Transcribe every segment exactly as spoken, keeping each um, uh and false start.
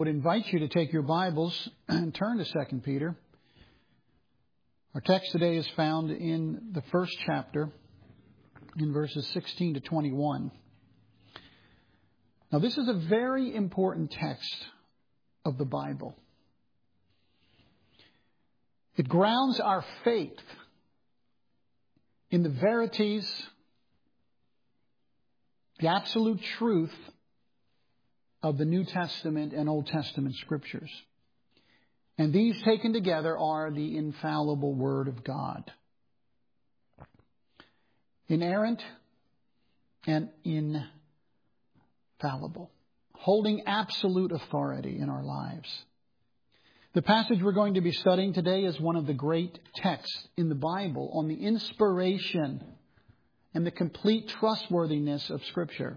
would invite you to take your Bibles and turn to Second Peter. Our text today is found in the first chapter, in verses sixteen to twenty-one. Now, this is a very important text of the Bible. It grounds our faith in the verities, the absolute truth of the New Testament and Old Testament Scriptures. And these taken together are the infallible Word of God. Inerrant and infallible, holding absolute authority in our lives. The passage we're going to be studying today is one of the great texts in the Bible on the inspiration and the complete trustworthiness of Scripture.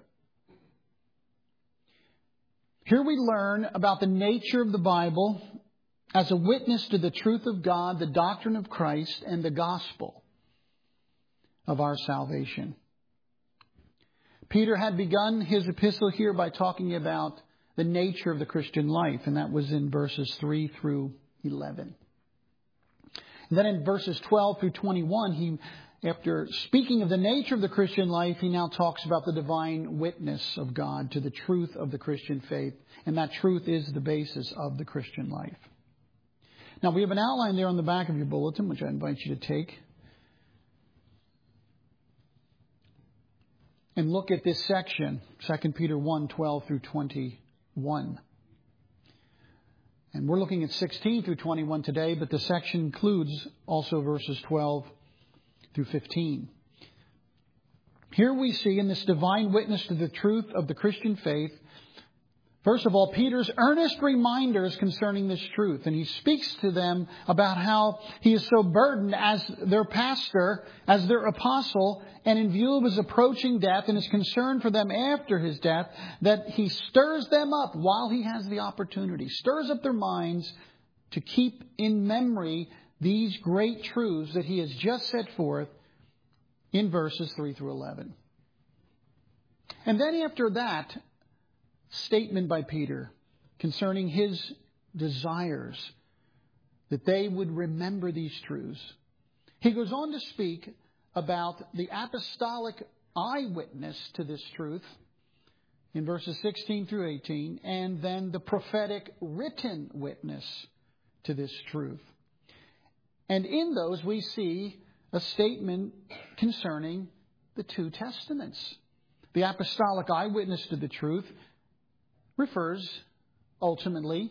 Here we learn about the nature of the Bible as a witness to the truth of God, the doctrine of Christ, and the gospel of our salvation. Peter had begun his epistle here by talking about the nature of the Christian life, and that was in verses three through eleven. And then in verses twelve through twenty-one, he, after speaking of the nature of the Christian life, he now talks about the divine witness of God to the truth of the Christian faith. And that truth is the basis of the Christian life. Now, we have an outline there on the back of your bulletin, which I invite you to take. And look at this section, Second Peter one, twelve through twenty-one. And we're looking at sixteen through twenty-one today, but the section includes also verses twelve through fifteen. Here we see in this divine witness to the truth of the Christian faith, first of all, Peter's earnest reminders concerning this truth. And he speaks to them about how he is so burdened as their pastor, as their apostle, and in view of his approaching death and his concern for them after his death, that he stirs them up while he has the opportunity, stirs up their minds to keep in memory these great truths that he has just set forth in verses three through eleven. And then after that statement by Peter concerning his desires that they would remember these truths, he goes on to speak about the apostolic eyewitness to this truth in verses sixteen through eighteen, and then the prophetic written witness to this truth. And in those we see a statement concerning the two testaments. The apostolic eyewitness to the truth refers ultimately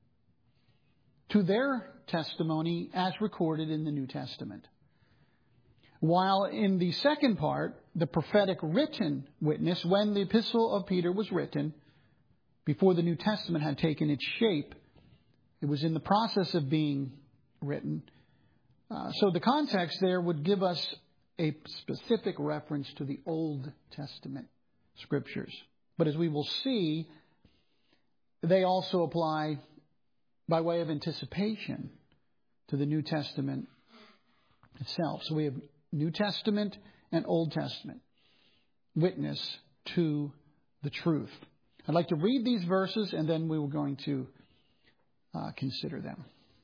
to their testimony as recorded in the New Testament. While in the second part, the prophetic written witness, when the epistle of Peter was written, before the New Testament had taken its shape, it was in the process of being written. Uh, so the context there would give us a specific reference to the Old Testament Scriptures. But as we will see, they also apply by way of anticipation to the New Testament itself. So we have New Testament and Old Testament witness to the truth. I'd like to read these verses and then we were going to uh, consider them.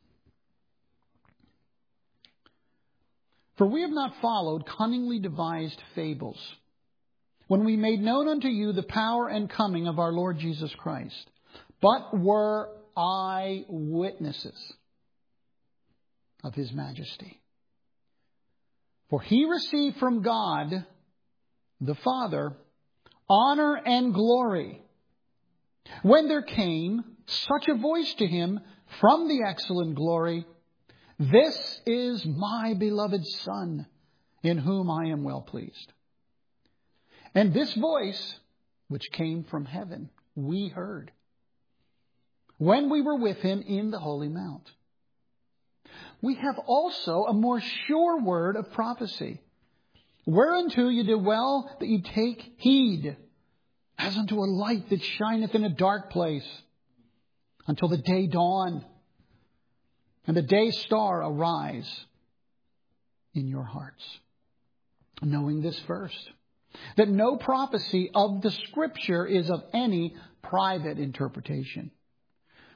For we have not followed cunningly devised fables, when we made known unto you the power and coming of our Lord Jesus Christ, but were eyewitnesses of His majesty. For He received from God the Father honor and glory, when there came such a voice to Him from the excellent glory, This is my beloved Son, in whom I am well pleased. And this voice, which came from heaven, we heard when we were with Him in the Holy Mount. We have also a more sure word of prophecy, whereunto you do well that you take heed, as unto a light that shineth in a dark place, until the day dawn, and the day star arise in your hearts. Knowing this first, that no prophecy of the Scripture is of any private interpretation.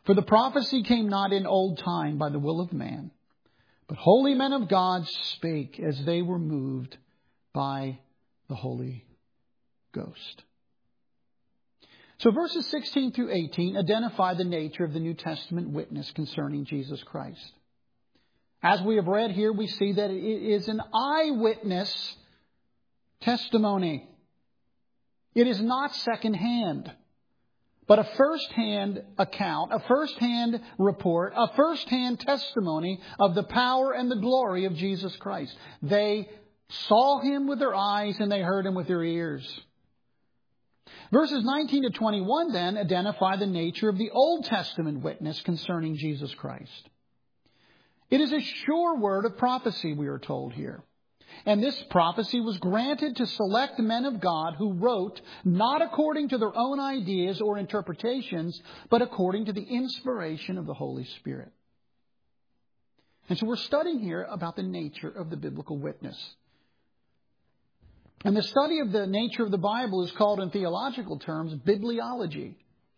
For the prophecy came not in old time by the will of man, but holy men of God spake as they were moved by the Holy Ghost. So verses sixteen through eighteen identify the nature of the New Testament witness concerning Jesus Christ. As we have read here, we see that it is an eyewitness testimony. It is not secondhand, but a first-hand account, a first-hand report, a first-hand testimony of the power and the glory of Jesus Christ. They saw Him with their eyes and they heard Him with their ears. Verses nineteen to twenty-one then identify the nature of the Old Testament witness concerning Jesus Christ. It is a sure word of prophecy, we are told here. And this prophecy was granted to select men of God who wrote not according to their own ideas or interpretations, but according to the inspiration of the Holy Spirit. And so we're studying here about the nature of the biblical witness. And the study of the nature of the Bible is called in theological terms bibliology.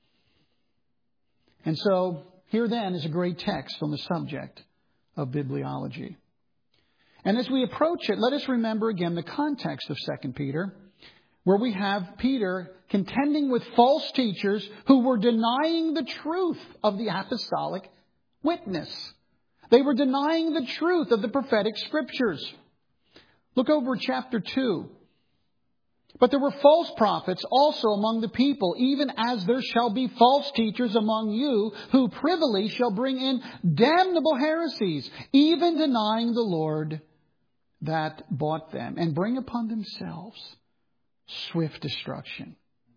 And so here then is a great text on the subject of bibliology. And as we approach it, let us remember again the context of Second Peter, where we have Peter contending with false teachers who were denying the truth of the apostolic witness. They were denying the truth of the prophetic scriptures. Look over chapter two. But there were false prophets also among the people, even as there shall be false teachers among you, who privily shall bring in damnable heresies, even denying the Lord that bought them, and bring upon themselves swift destruction.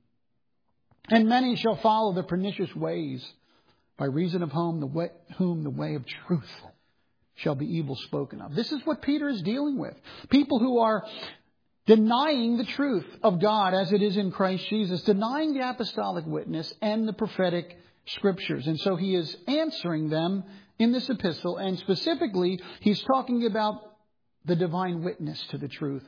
And many shall follow the pernicious ways, by reason of whom the way, whom the way of truth shall be evil spoken of. This is what Peter is dealing with. People who are denying the truth of God as it is in Christ Jesus, denying the apostolic witness and the prophetic scriptures. And so he is answering them in this epistle, and specifically he's talking about the divine witness to the truth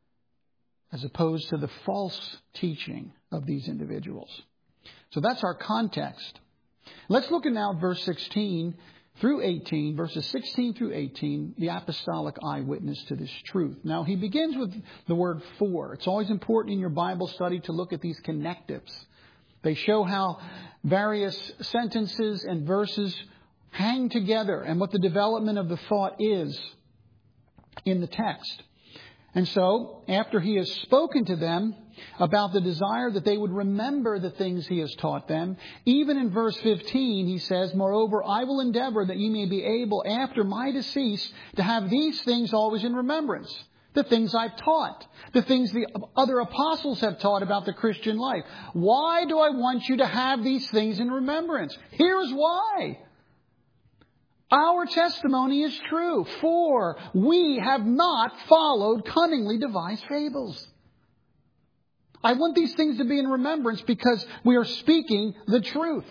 as opposed to the false teaching of these individuals. So that's our context. Let's look at now at verse sixteen through eighteen, verses sixteen through eighteen, the apostolic eyewitness to this truth. Now, he begins with the word for. It's always important in your Bible study to look at these connectives. They show how various sentences and verses hang together and what the development of the thought is in the text. And so, after he has spoken to them about the desire that they would remember the things he has taught them, even in verse fifteen, he says, "Moreover, I will endeavor that ye may be able, after my decease, to have these things always in remembrance." The things I've taught. The things the other apostles have taught about the Christian life. Why do I want you to have these things in remembrance? Here's why. Our testimony is true, for we have not followed cunningly devised fables. I want these things to be in remembrance because we are speaking the truth.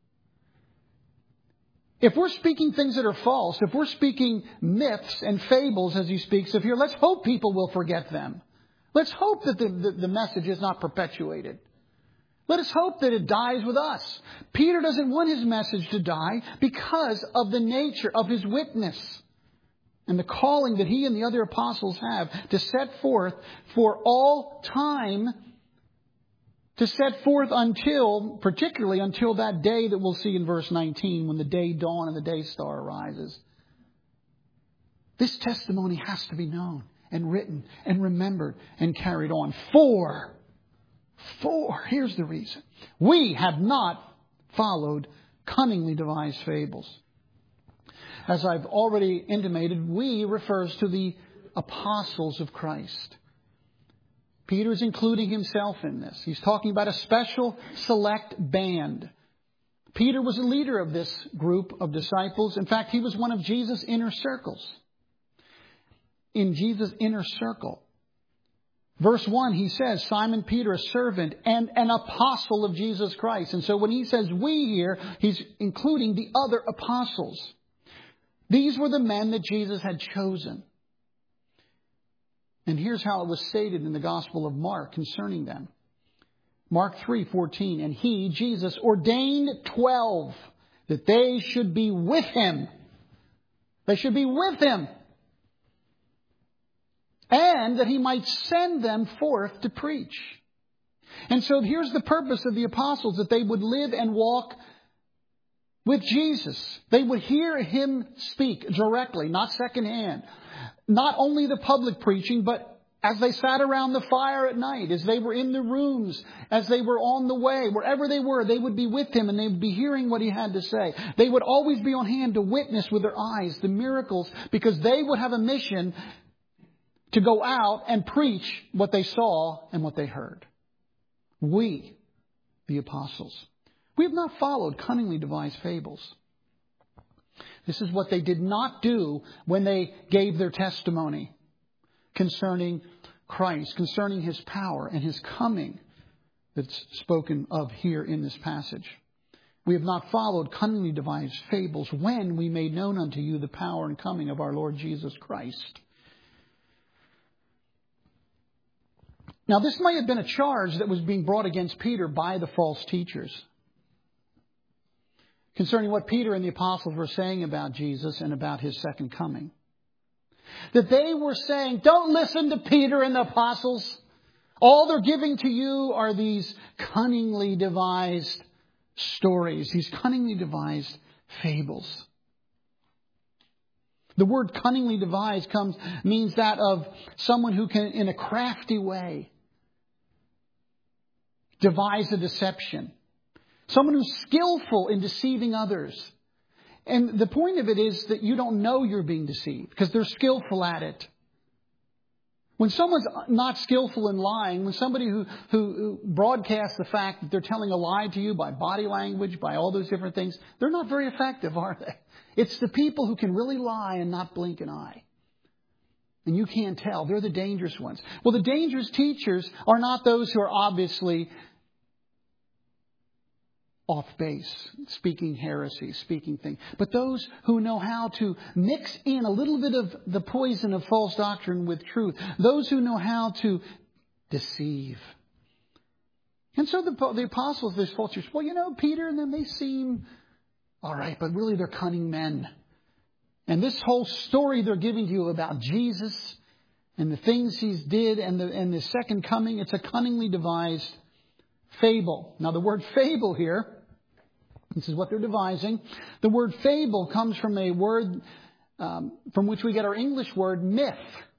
If we're speaking things that are false, if we're speaking myths and fables as he speaks of here, let's hope people will forget them. Let's hope that the, the, the message is not perpetuated. Let us hope that it dies with us. Peter doesn't want his message to die because of the nature of his witness and the calling that he and the other apostles have to set forth for all time, to set forth until, particularly until that day that we'll see in verse nineteen, when the day dawn and the day star arises. This testimony has to be known and written and remembered and carried on. For For, here's the reason. We have not followed cunningly devised fables. As I've already intimated, we refers to the apostles of Christ. Peter is including himself in this. He's talking about a special select band. Peter was a leader of this group of disciples. In fact, he was one of Jesus' inner circles. In Jesus' inner circle. Verse one, he says, Simon Peter, a servant and an apostle of Jesus Christ. And so when he says we here, he's including the other apostles. These were the men that Jesus had chosen. And here's how it was stated in the Gospel of Mark concerning them. Mark three fourteen, and he, Jesus, ordained twelve, that they should be with Him. They should be with Him. And that He might send them forth to preach. And so here's the purpose of the apostles, that they would live and walk with Jesus. They would hear Him speak directly, not secondhand. Not only the public preaching, but as they sat around the fire at night, as they were in the rooms, as they were on the way, wherever they were, they would be with Him and they would be hearing what He had to say. They would always be on hand to witness with their eyes the miracles, because they would have a mission to go out and preach what they saw and what they heard. We, the apostles, we have not followed cunningly devised fables. This is what they did not do when they gave their testimony concerning Christ, concerning His power and His coming that's spoken of here in this passage. We have not followed cunningly devised fables when we made known unto you the power and coming of our Lord Jesus Christ. Now, this might have been a charge that was being brought against Peter by the false teachers concerning what Peter and the apostles were saying about Jesus and about His second coming. That they were saying, don't listen to Peter and the apostles. All they're giving to you are these cunningly devised stories, these cunningly devised fables. The word cunningly devised comes means that of someone who can, in a crafty way, devise a deception. Someone who's skillful in deceiving others. And the point of it is that you don't know you're being deceived because they're skillful at it. When someone's not skillful in lying, when somebody who, who, who broadcasts the fact that they're telling a lie to you by body language, by all those different things, they're not very effective, are they? It's the people who can really lie and not blink an eye. And you can't tell. They're the dangerous ones. Well, the dangerous teachers are not those who are obviously off base, speaking heresy, speaking things, but those who know how to mix in a little bit of the poison of false doctrine with truth. Those who know how to deceive. And so the, the apostles, these false teachers, well, you know, Peter and them, they seem all right, but really they're cunning men. And this whole story they're giving to you about Jesus and the things He's did and the, and the second coming, it's a cunningly devised fable. Now the word fable here, this is what they're devising. The word fable comes from a word um, from which we get our English word myth.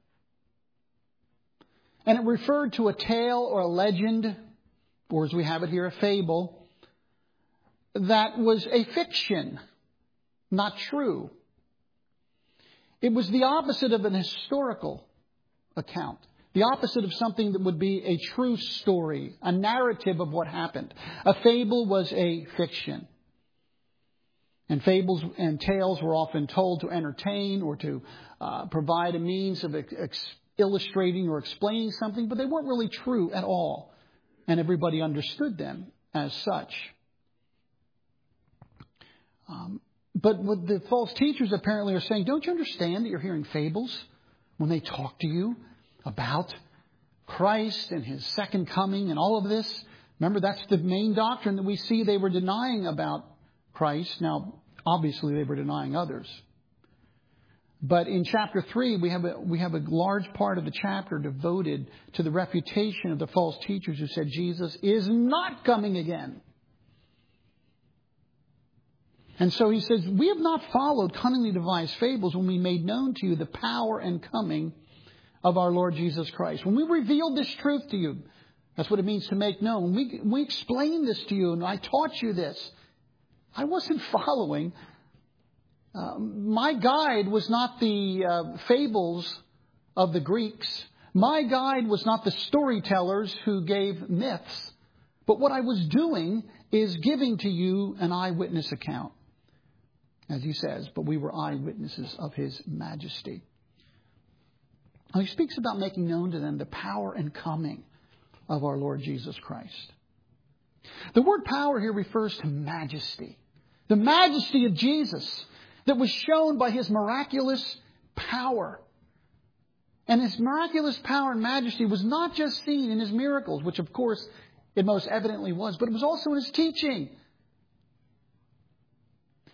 And it referred to a tale or a legend, or as we have it here, a fable, that was a fiction, not true. It was the opposite of an historical account. The opposite of something that would be a true story, a narrative of what happened. A fable was a fiction. And fables and tales were often told to entertain or to uh, provide a means of ex- illustrating or explaining something, but they weren't really true at all. And everybody understood them as such. Um, but what the false teachers apparently are saying, don't you understand that you're hearing fables when they talk to you about Christ and His second coming and all of this? Remember, that's the main doctrine that we see they were denying about Christ. Now, obviously, they were denying others. But in chapter three, we have a, we have a large part of the chapter devoted to the refutation of the false teachers who said Jesus is not coming again. And so he says, we have not followed cunningly devised fables when we made known to you the power and coming of our Lord Jesus Christ. When we revealed this truth to you, that's what it means to make known. When we, we explained this to you and I taught you this, I wasn't following. Uh, my guide was not the uh, fables of the Greeks. My guide was not the storytellers who gave myths. But what I was doing is giving to you an eyewitness account. As he says, but we were eyewitnesses of His majesty. Now he speaks about making known to them the power and coming of our Lord Jesus Christ. The word power here refers to majesty. The majesty of Jesus that was shown by His miraculous power. And His miraculous power and majesty was not just seen in His miracles, which of course it most evidently was, but it was also in His teaching.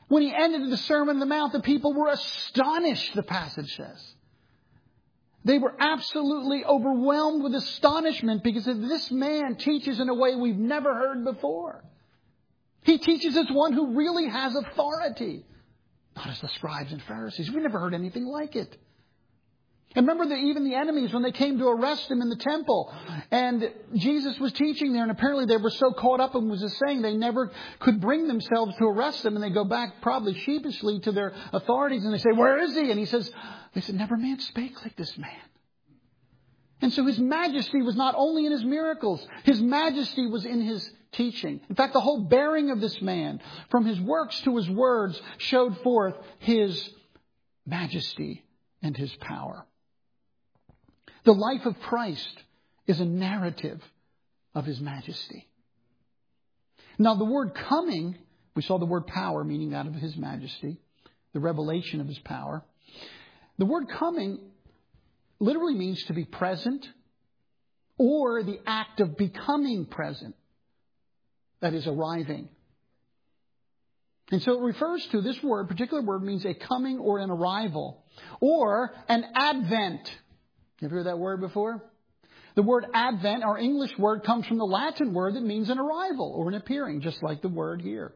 When he ended the Sermon on the Mount, the people were astonished, the passage says. They were absolutely overwhelmed with astonishment because this man teaches in a way we've never heard before. He teaches as one who really has authority. Not as the scribes and Pharisees. We never heard anything like it. And remember that even the enemies, when they came to arrest him in the temple, and Jesus was teaching there, and apparently they were so caught up in what he was saying, they never could bring themselves to arrest him. And they go back probably sheepishly to their authorities, and they say, "Where is he?" And he says, they said, "Never man spake like this man." And so his majesty was not only in his miracles, his majesty was in his teaching. In fact, the whole bearing of this man, from his works to his words, showed forth his majesty and his power. The life of Christ is a narrative of his majesty. Now, the word coming, we saw the word power, meaning that of his majesty, the revelation of his power. The word coming literally means to be present or the act of becoming present. That is, arriving. And so it refers to, this word, particular word, means a coming or an arrival or an advent. You ever heard that word before? The word advent, our English word, comes from the Latin word that means an arrival or an appearing, just like the word here.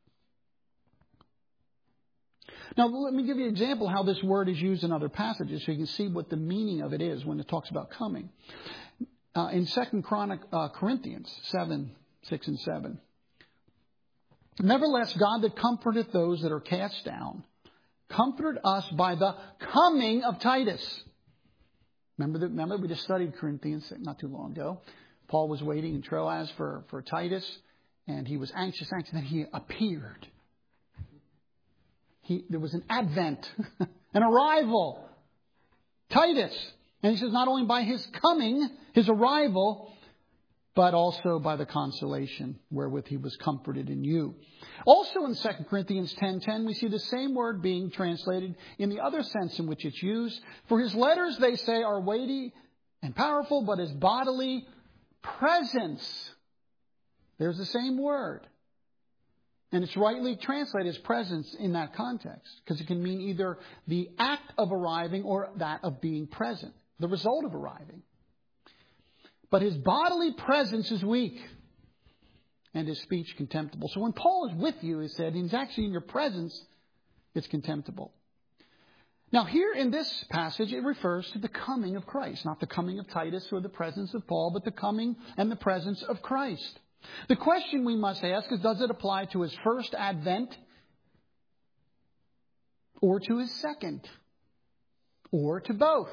Now, let me give you an example how this word is used in other passages so you can see what the meaning of it is when it talks about coming. Uh, in Second Chronic, uh, Corinthians seven, six and seven. "Nevertheless, God that comforteth those that are cast down, comforted us by the coming of Titus." Remember that? Remember we just studied Corinthians not too long ago. Paul was waiting in Troas for, for Titus, and he was anxious, anxious, and then he appeared. He, there was an advent, an arrival. Titus. And he says not only by his coming, his arrival, but also by the consolation wherewith he was comforted in you. Also in Second Corinthians ten ten, we see the same word being translated in the other sense in which it's used. "For his letters," they say, "are weighty and powerful, but his bodily presence." There's the same word. And it's rightly translated as presence in that context, because it can mean either the act of arriving or that of being present, the result of arriving. But his bodily presence is weak and his speech contemptible. So when Paul is with you, he said, he's actually in your presence, it's contemptible. Now here in this passage, it refers to the coming of Christ, not the coming of Titus or the presence of Paul, but the coming and the presence of Christ. The question we must ask is, does it apply to his first advent or to his second or to both?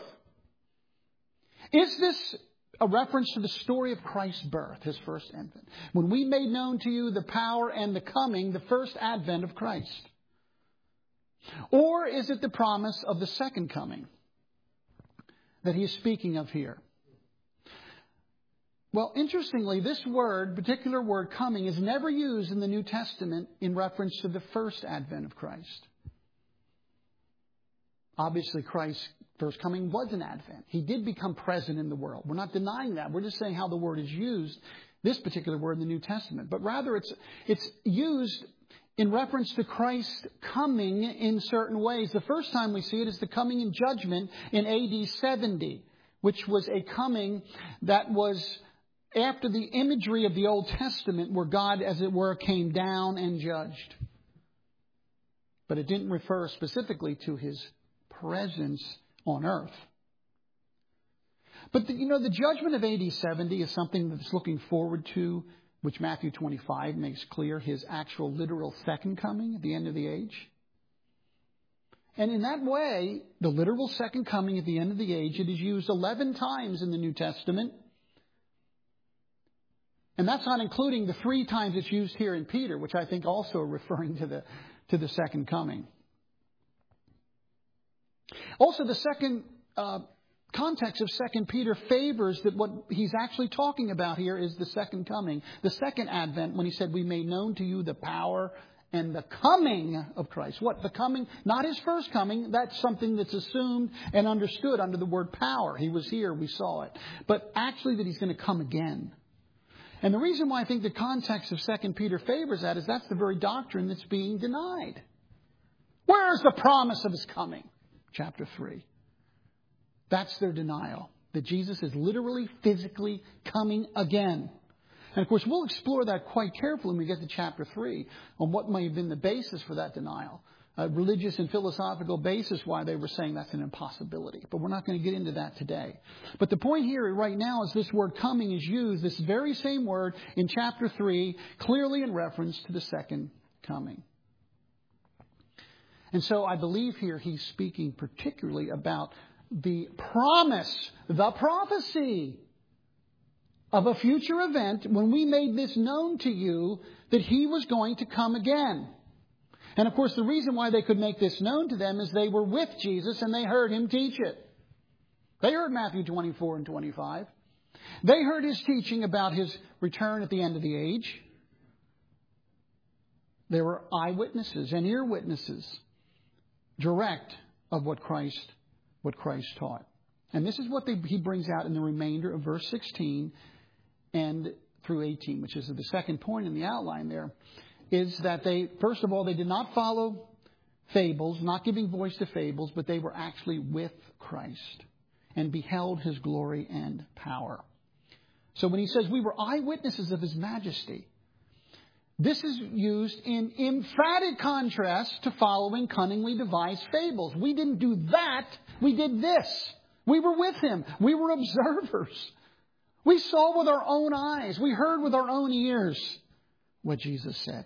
Is this a reference to the story of Christ's birth, his first advent? When we made known to you the power and the coming, the first advent of Christ. Or is it the promise of the second coming that he is speaking of here? Well, interestingly, this word, particular word coming, is never used in the New Testament in reference to the first advent of Christ. Obviously, Christ's first coming was an advent. He did become present in the world. We're not denying that. We're just saying how the word is used, this particular word in the New Testament. But rather, it's it's used in reference to Christ coming in certain ways. The first time we see it is the coming in judgment in A D seventy, which was a coming that was after the imagery of the Old Testament, where God, as it were, came down and judged. But it didn't refer specifically to his presence on earth. But, the, you know, the judgment of A D seventy is something that's looking forward to, which Matthew twenty-five makes clear, his actual literal second coming at the end of the age. And in that way, the literal second coming at the end of the age, it is used eleven times in the New Testament. And that's not including the three times it's used here in Peter, which I think also are referring to the, to the second coming. Also, the second uh, context of Second Peter favors that what he's actually talking about here is the second coming, the second advent, when he said, "We made known to you the power and the coming of Christ." What? The coming, not his first coming. That's something that's assumed and understood under the word power. He was here, we saw it. But actually that he's going to come again. And the reason why I think the context of Second Peter favors that is that's the very doctrine that's being denied. Where is the promise of His coming? Chapter three. That's their denial. That Jesus is literally, physically coming again. And of course, we'll explore that quite carefully when we get to chapter three on what may have been the basis for that denial. A religious and philosophical basis why they were saying that's an impossibility. But we're not going to get into that today. But the point here right now is this word coming is used, this very same word in chapter three, clearly in reference to the second coming. And so I believe here he's speaking particularly about the promise, the prophecy of a future event when we made this known to you that He was going to come again. And of course, the reason why they could make this known to them is they were with Jesus and they heard Him teach it. They heard Matthew twenty-four and twenty-five. They heard His teaching about His return at the end of the age. They were eyewitnesses and ear witnesses, direct of what Christ, what Christ taught. And this is what they, he brings out in the remainder of verse sixteen and through eighteen, which is the second point in the outline there, is that they, first of all, they did not follow fables, not giving voice to fables, but they were actually with Christ and beheld His glory and power. So when he says we were eyewitnesses of His majesty, this is used in emphatic contrast to following cunningly devised fables. We didn't do that. We did this. We were with Him. We were observers. We saw with our own eyes. We heard with our own ears what Jesus said.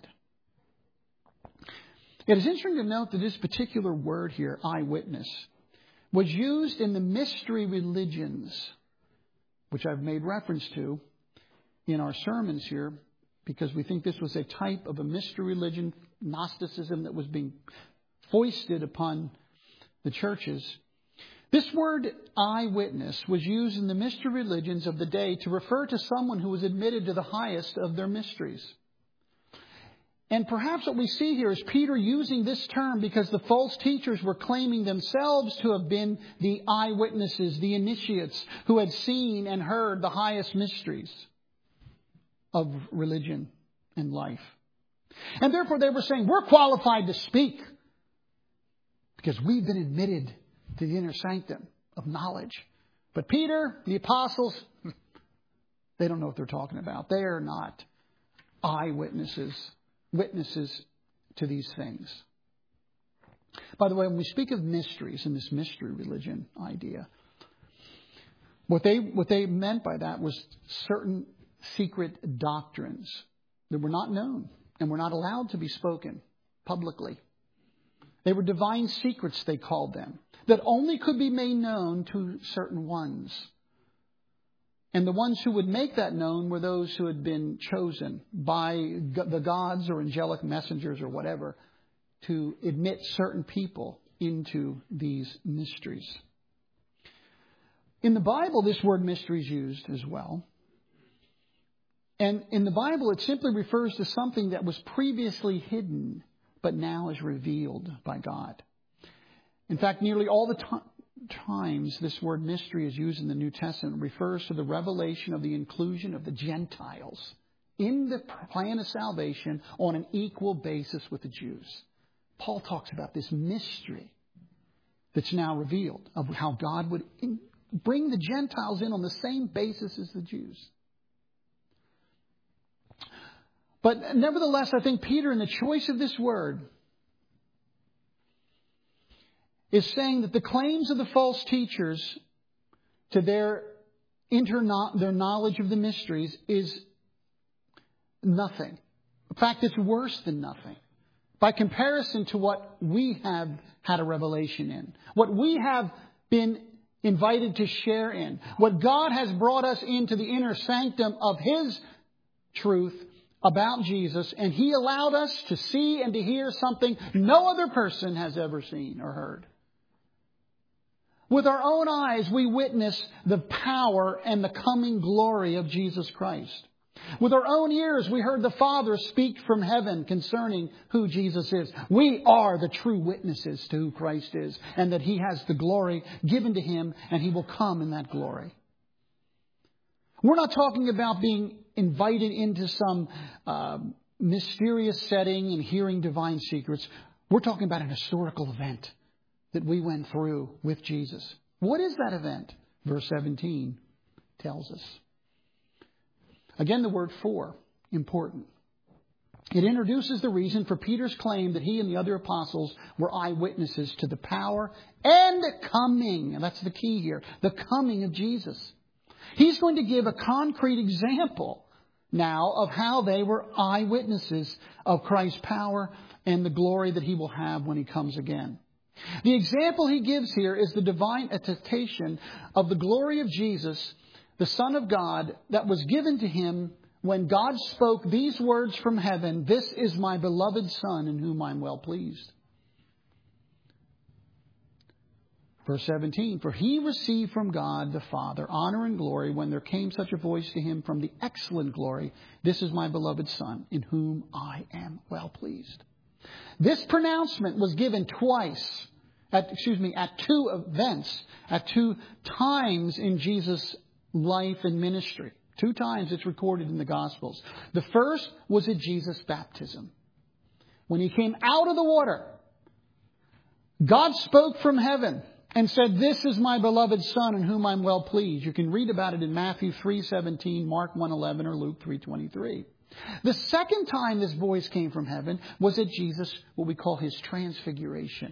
It is interesting to note that this particular word here, eyewitness, was used in the mystery religions, which I've made reference to in our sermons here, because we think this was a type of a mystery religion, Gnosticism, that was being foisted upon the churches. This word eyewitness was used in the mystery religions of the day to refer to someone who was admitted to the highest of their mysteries. And perhaps what we see here is Peter using this term because the false teachers were claiming themselves to have been the eyewitnesses, the initiates, who had seen and heard the highest mysteries of religion and life. And therefore they were saying, we're qualified to speak because we've been admitted to the inner sanctum of knowledge. But Peter, the apostles, they don't know what they're talking about. They are not eyewitnesses, witnesses to these things. By the way, when we speak of mysteries in this mystery religion idea, what they what they meant by that was certain secret doctrines that were not known and were not allowed to be spoken publicly. They were divine secrets, they called them, that only could be made known to certain ones. And the ones who would make that known were those who had been chosen by the gods or angelic messengers or whatever to admit certain people into these mysteries. In the Bible, this word mystery is used as well. And in the Bible, it simply refers to something that was previously hidden, but now is revealed by God. In fact, nearly all the t- times this word mystery is used in the New Testament refers to the revelation of the inclusion of the Gentiles in the plan of salvation on an equal basis with the Jews. Paul talks about this mystery that's now revealed of how God would in- bring the Gentiles in on the same basis as the Jews. But nevertheless, I think Peter, in the choice of this word, is saying that the claims of the false teachers to their interno- their knowledge of the mysteries is nothing. In fact, it's worse than nothing. By comparison to what we have had a revelation in, what we have been invited to share in, what God has brought us into the inner sanctum of His truth about Jesus, and He allowed us to see and to hear something no other person has ever seen or heard. With our own eyes, we witness the power and the coming glory of Jesus Christ. With our own ears, we heard the Father speak from heaven concerning who Jesus is. We are the true witnesses to who Christ is, and that He has the glory given to Him, and He will come in that glory. We're not talking about being invited into some uh, mysterious setting and hearing divine secrets. We're talking about an historical event that we went through with Jesus. What is that event? Verse seventeen tells us. Again, the word for, important. It introduces the reason for Peter's claim that he and the other apostles were eyewitnesses to the power and coming, and that's the key here, the coming of Jesus. He's going to give a concrete example now of how they were eyewitnesses of Christ's power and the glory that he will have when he comes again. The example he gives here is the divine attestation of the glory of Jesus, the Son of God, that was given to him when God spoke these words from heaven, "This is my beloved Son in whom I am well pleased." Verse seventeen, "For he received from God the Father honor and glory when there came such a voice to him from the excellent glory, 'This is my beloved Son in whom I am well pleased.'" This pronouncement was given twice, at, excuse me, at two events, at two times in Jesus' life and ministry. Two times it's recorded in the Gospels. The first was at Jesus' baptism. When he came out of the water, God spoke from heaven and said, "This is my beloved Son in whom I'm well pleased." You can read about it in Matthew three seventeen, Mark one eleven, or Luke three twenty-three. The second time this voice came from heaven was at Jesus, what we call his transfiguration.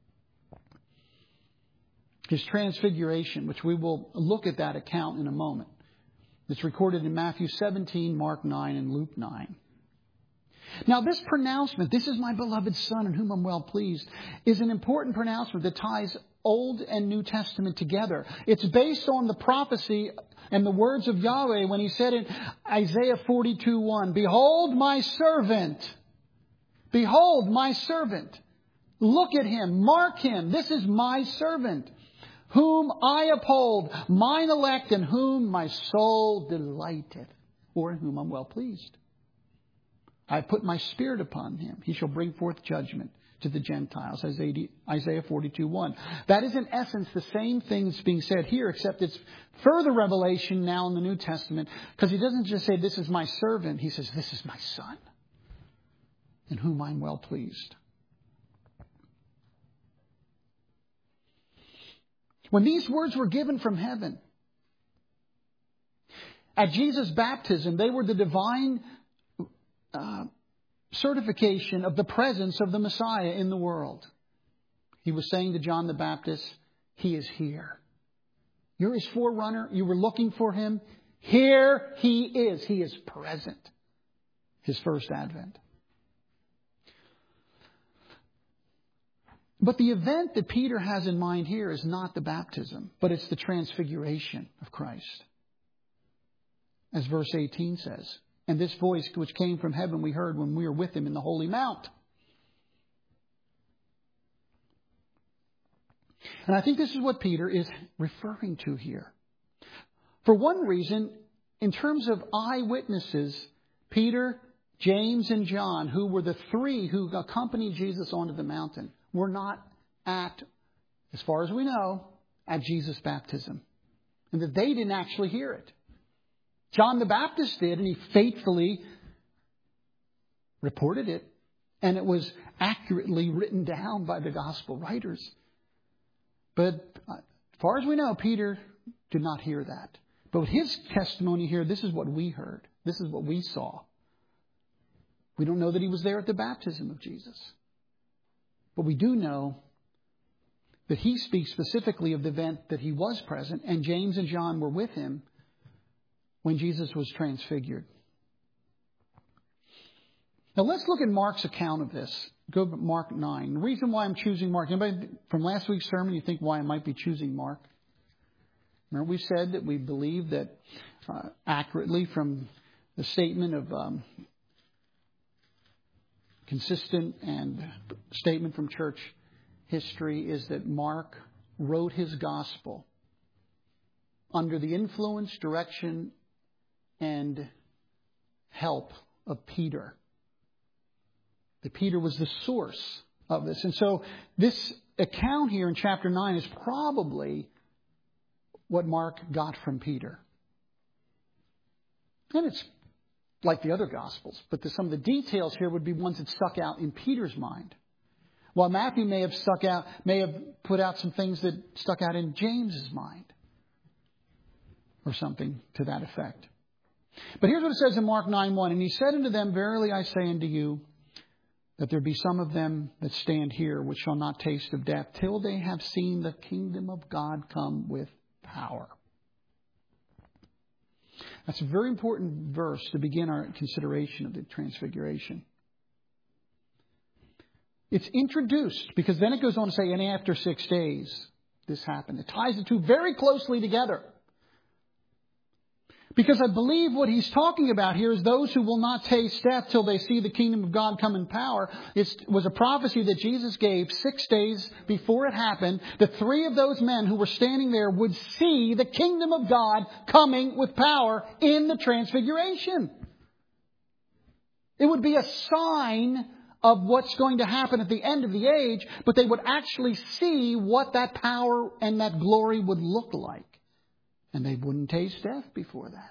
His transfiguration, which we will look at that account in a moment. It's recorded in Matthew seventeen, Mark nine, and Luke nine. Now, this pronouncement, "This is my beloved Son in whom I'm well pleased," is an important pronouncement that ties Old and New Testament together. It's based on the prophecy and the words of Yahweh when he said in Isaiah forty-two one, "Behold my servant. Behold my servant. Look at him. Mark him. This is my servant, whom I uphold, mine elect, in whom my soul delighteth," or in whom I'm well pleased. "I put my spirit upon him. He shall bring forth judgment to the Gentiles," Isaiah forty-two one. That is in essence the same thing that's being said here, except it's further revelation now in the New Testament, because he doesn't just say, "This is my servant." He says, "This is my Son, in whom I'm well pleased." When these words were given from heaven, at Jesus' baptism, they were the divine uh, certification of the presence of the Messiah in the world. He was saying to John the Baptist, "He is here. You're his forerunner. You were looking for him. Here he is. He is present." His first advent. But the event that Peter has in mind here is not the baptism, but it's the transfiguration of Christ. As verse eighteen says, "And this voice which came from heaven we heard when we were with him in the holy mount." And I think this is what Peter is referring to here. For one reason, in terms of eyewitnesses, Peter, James, and John, who were the three who accompanied Jesus onto the mountain, were not at, as far as we know, at Jesus' baptism. And that they didn't actually hear it. John the Baptist did, and he faithfully reported it. And it was accurately written down by the gospel writers. But as far as we know, Peter did not hear that. But with his testimony here, this is what we heard. This is what we saw. We don't know that he was there at the baptism of Jesus. But we do know that he speaks specifically of the event that he was present, and James and John were with him when Jesus was transfigured. Now let's look at Mark's account of this. Go to Mark nine. The reason why I'm choosing Mark. Anybody from last week's sermon, you think why I might be choosing Mark? Remember we said that we believe that uh, accurately from the statement of um, consistent and statement from church history is that Mark wrote his gospel under the influence, direction, and help of Peter. That Peter was the source of this. And so this account here in chapter nine is probably what Mark got from Peter. And it's like the other Gospels, but the, some of the details here would be ones that stuck out in Peter's mind. While Matthew may have stuck out, may have put out some things that stuck out in James's mind. Or something to that effect. But here's what it says in Mark nine one. And he said unto them, Verily I say unto you, that there be some of them that stand here, which shall not taste of death, till they have seen the kingdom of God come with power. That's a very important verse to begin our consideration of the Transfiguration. It's introduced because then it goes on to say, and after six days, this happened. It ties the two very closely together. Because I believe what he's talking about here is those who will not taste death till they see the kingdom of God come in power. It was a prophecy that Jesus gave six days before it happened. The three of those men who were standing there would see the kingdom of God coming with power in the Transfiguration. It would be a sign of what's going to happen at the end of the age, but they would actually see what that power and that glory would look like. And they wouldn't taste death before that.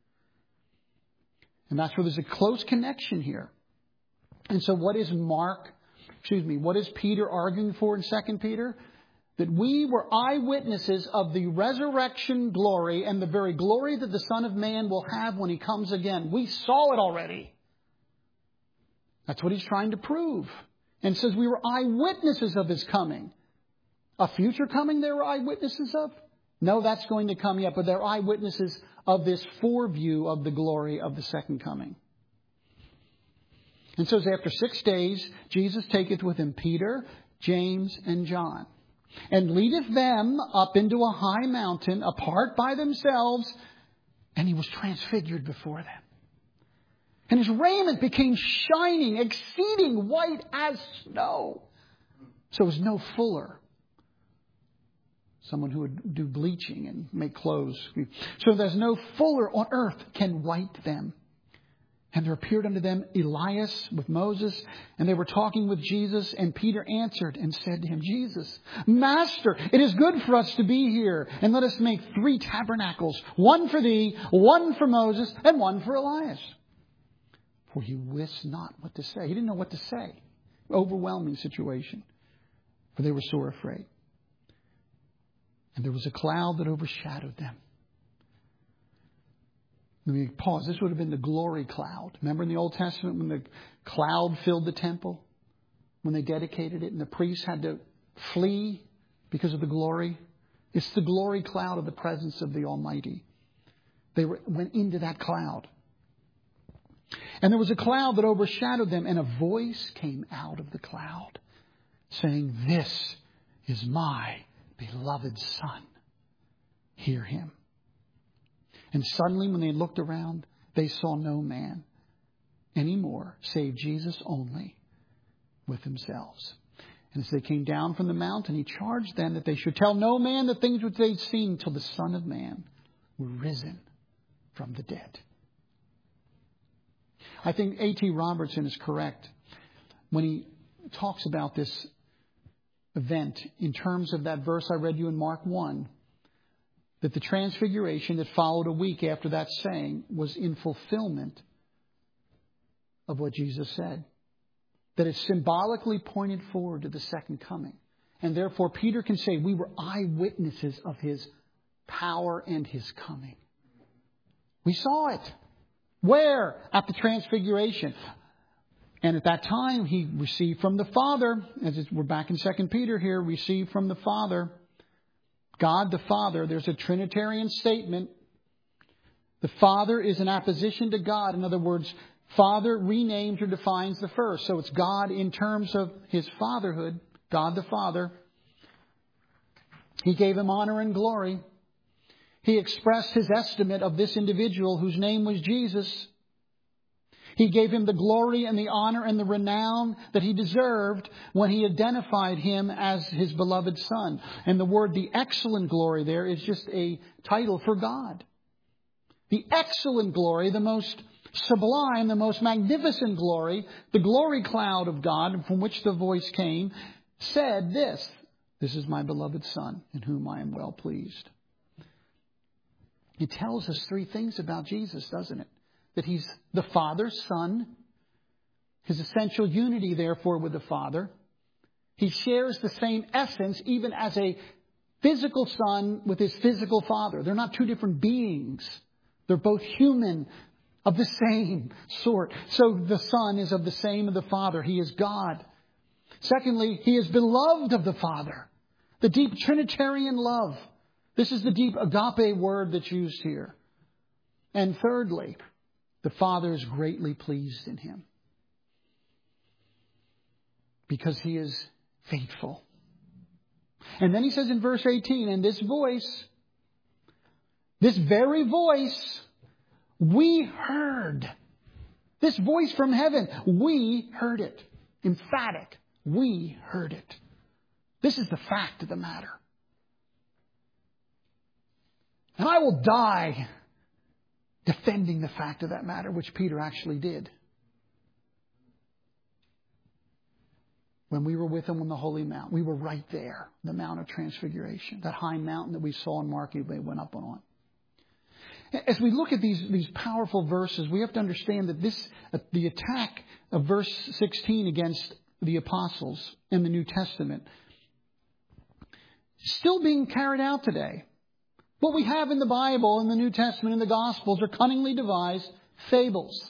And that's where there's a close connection here. And so what is Mark, excuse me, what is Peter arguing for in Second Peter? That we were eyewitnesses of the resurrection glory and the very glory that the Son of Man will have when He comes again. We saw it already. That's what he's trying to prove. And says we were eyewitnesses of His coming. A future coming they were eyewitnesses of? No, that's going to come yet, but they're eyewitnesses of this foreview of the glory of the second coming. And so after six days, Jesus taketh with Him Peter, James, and John, and leadeth them up into a high mountain, apart by themselves, and He was transfigured before them. And His raiment became shining, exceeding white as snow. So it was no fuller. Someone who would do bleaching and make clothes. So there's no fuller on earth can white them. And there appeared unto them Elias with Moses. And they were talking with Jesus. And Peter answered and said to Him, Jesus, Master, it is good for us to be here. And let us make three tabernacles. One for Thee, one for Moses, and one for Elias. For he wist not what to say. He didn't know what to say. Overwhelming situation. For they were sore afraid. And there was a cloud that overshadowed them. Let me pause. This would have been the glory cloud. Remember in the Old Testament when the cloud filled the temple? When they dedicated it and the priests had to flee because of the glory? It's the glory cloud of the presence of the Almighty. They were, went into that cloud. And there was a cloud that overshadowed them, and a voice came out of the cloud saying, This is my beloved Son. Hear Him. And suddenly when they looked around, they saw no man anymore, save Jesus only with themselves. And as they came down from the mountain, He charged them that they should tell no man the things which they'd seen till the Son of Man were risen from the dead. I think A T Robertson is correct when he talks about this event in terms of that verse I read you in Mark one, that the transfiguration that followed a week after that saying was in fulfillment of what Jesus said. That it symbolically pointed forward to the second coming. And therefore Peter can say we were eyewitnesses of His power and His coming. We saw it. Where? At the Transfiguration. And at that time, He received from the Father, as we're back in Second Peter here, received from the Father, God the Father. There's a Trinitarian statement. The Father is an apposition to God. In other words, Father renames or defines the first. So it's God in terms of His fatherhood, God the Father. He gave Him honor and glory. He expressed His estimate of this individual whose name was Jesus. He gave Him the glory and the honor and the renown that He deserved when He identified Him as His beloved Son. And the word, the excellent glory there, is just a title for God. The excellent glory, the most sublime, the most magnificent glory, the glory cloud of God from which the voice came, said this, This is my beloved Son, in whom I am well pleased. It tells us three things about Jesus, doesn't it? That He's the Father's Son. His essential unity, therefore, with the Father. He shares the same essence even as a physical son with his physical father. They're not two different beings. They're both human, of the same sort. So the Son is of the same of the Father. He is God. Secondly, He is beloved of the Father. The deep Trinitarian love. This is the deep agape word that's used here. And thirdly, the Father is greatly pleased in Him, because He is faithful. And then He says in verse eighteen, and this voice, this very voice, we heard. This voice from heaven, we heard it. Emphatic. We heard it. This is the fact of the matter. And I will die defending the fact of that matter, which Peter actually did. When we were with Him on the Holy Mount, we were right there, the Mount of Transfiguration, that high mountain that we saw in Mark, they went up on. As we look at these, these powerful verses, we have to understand that this, the attack of verse sixteen against the apostles in the New Testament, is still being carried out today. What we have in the Bible, in the New Testament, in the Gospels, are cunningly devised fables.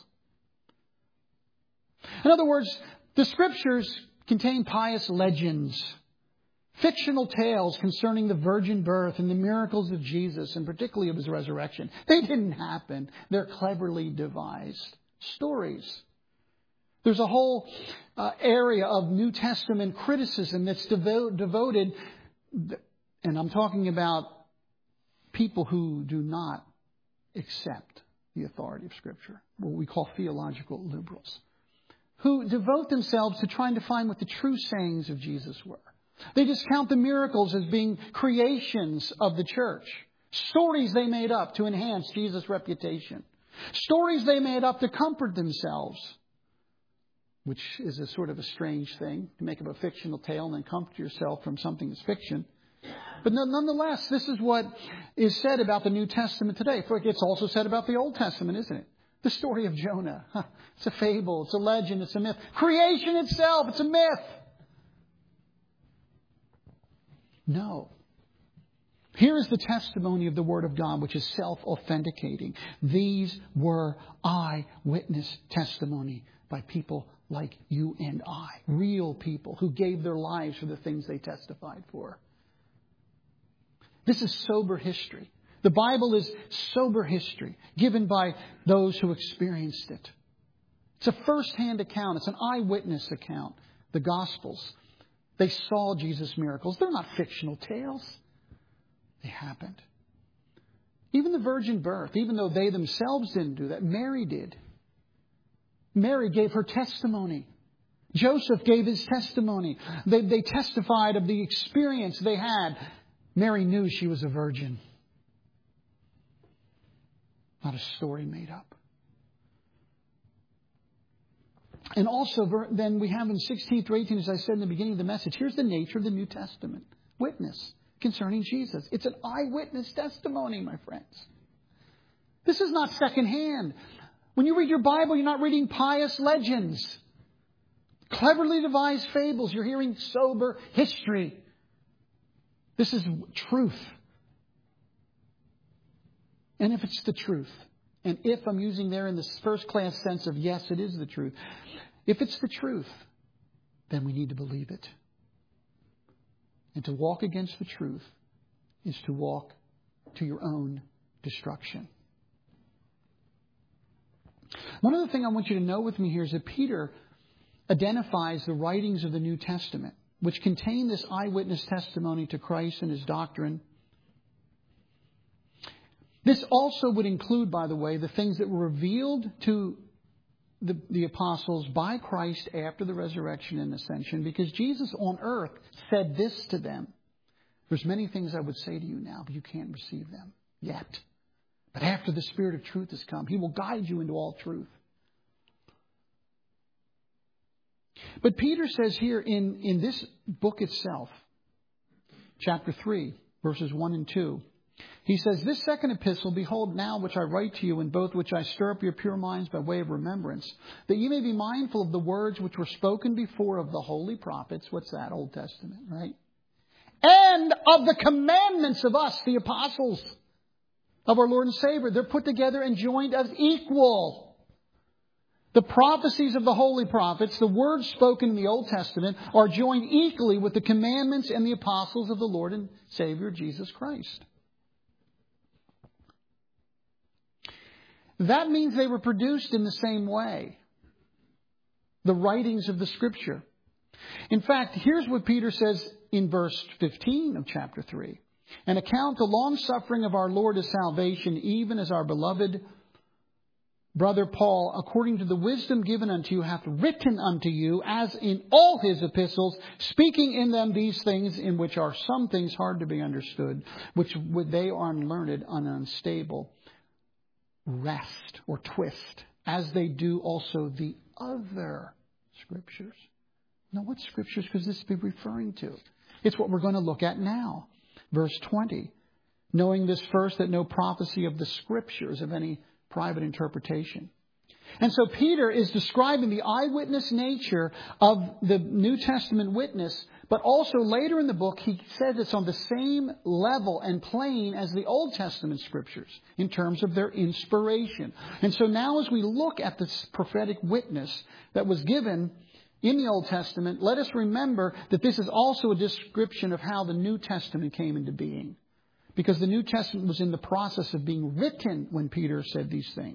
In other words, the Scriptures contain pious legends, fictional tales concerning the virgin birth and the miracles of Jesus, and particularly of His resurrection. They didn't happen. They're cleverly devised stories. There's a whole uh, area of New Testament criticism that's devo- devoted, and I'm talking about people who do not accept the authority of Scripture, what we call theological liberals, who devote themselves to trying to find what the true sayings of Jesus were. They discount the miracles as being creations of the church. Stories they made up to enhance Jesus' reputation. Stories they made up to comfort themselves. Which is a sort of a strange thing, to make up a fictional tale and then comfort yourself from something that's fiction. But nonetheless, this is what is said about the New Testament today. It's also said about the Old Testament, isn't it? The story of Jonah. It's a fable. It's a legend. It's a myth. Creation itself. It's a myth. No. Here is the testimony of the Word of God, which is self-authenticating. These were eyewitness testimony by people like you and I. Real people who gave their lives for the things they testified for. This is sober history. The Bible is sober history given by those who experienced it. It's a first-hand account. It's an eyewitness account. The Gospels. They saw Jesus' miracles. They're not fictional tales. They happened. Even the virgin birth, even though they themselves didn't do that, Mary did. Mary gave her testimony. Joseph gave his testimony. They, they testified of the experience they had. Mary knew she was a virgin. Not a story made up. And also, then we have in sixteen through eighteen, as I said in the beginning of the message, here's the nature of the New Testament. Witness concerning Jesus. It's an eyewitness testimony, my friends. This is not secondhand. When you read your Bible, you're not reading pious legends, cleverly devised fables. You're hearing sober history. This is truth. And if it's the truth, and if I'm using there in this first class sense of yes, it is the truth. If it's the truth, then we need to believe it. And to walk against the truth is to walk to your own destruction. One other thing I want you to know with me here is that Peter identifies the writings of the New Testament, which contain this eyewitness testimony to Christ and His doctrine. This also would include, by the way, the things that were revealed to the, the apostles by Christ after the resurrection and ascension, because Jesus on earth said this to them. There's many things I would say to you now, but you can't receive them yet. But after the Spirit of truth has come, He will guide you into all truth. But Peter says here in, in this book itself, chapter three, verses one and two, He says, this second epistle, behold now which I write to you, in both which I stir up your pure minds by way of remembrance, that ye may be mindful of the words which were spoken before of the holy prophets. What's that? Old Testament, right? And of the commandments of us, the apostles of our Lord and Savior. They're put together and joined as equal. The prophecies of the holy prophets, the words spoken in the Old Testament, are joined equally with the commandments and the apostles of the Lord and Savior Jesus Christ. That means they were produced in the same way. The writings of the Scripture. In fact, here's what Peter says in verse fifteen of chapter three. And account the long suffering of our Lord as salvation, even as our beloved brother Paul, according to the wisdom given unto you, hath written unto you, as in all his epistles, speaking in them these things, in which are some things hard to be understood, which they are unlearned and unstable. Rest or twist, as they do also the other Scriptures. Now, what Scriptures could this be referring to? It's what we're going to look at now. Verse twenty. Knowing this first, that no prophecy of the Scriptures of any private interpretation. And so Peter is describing the eyewitness nature of the New Testament witness, but also later in the book he says it's on the same level and plane as the Old Testament Scriptures in terms of their inspiration. And so now as we look at this prophetic witness that was given in the Old Testament, let us remember that this is also a description of how the New Testament came into being. Because the New Testament was in the process of being written when Peter said these things.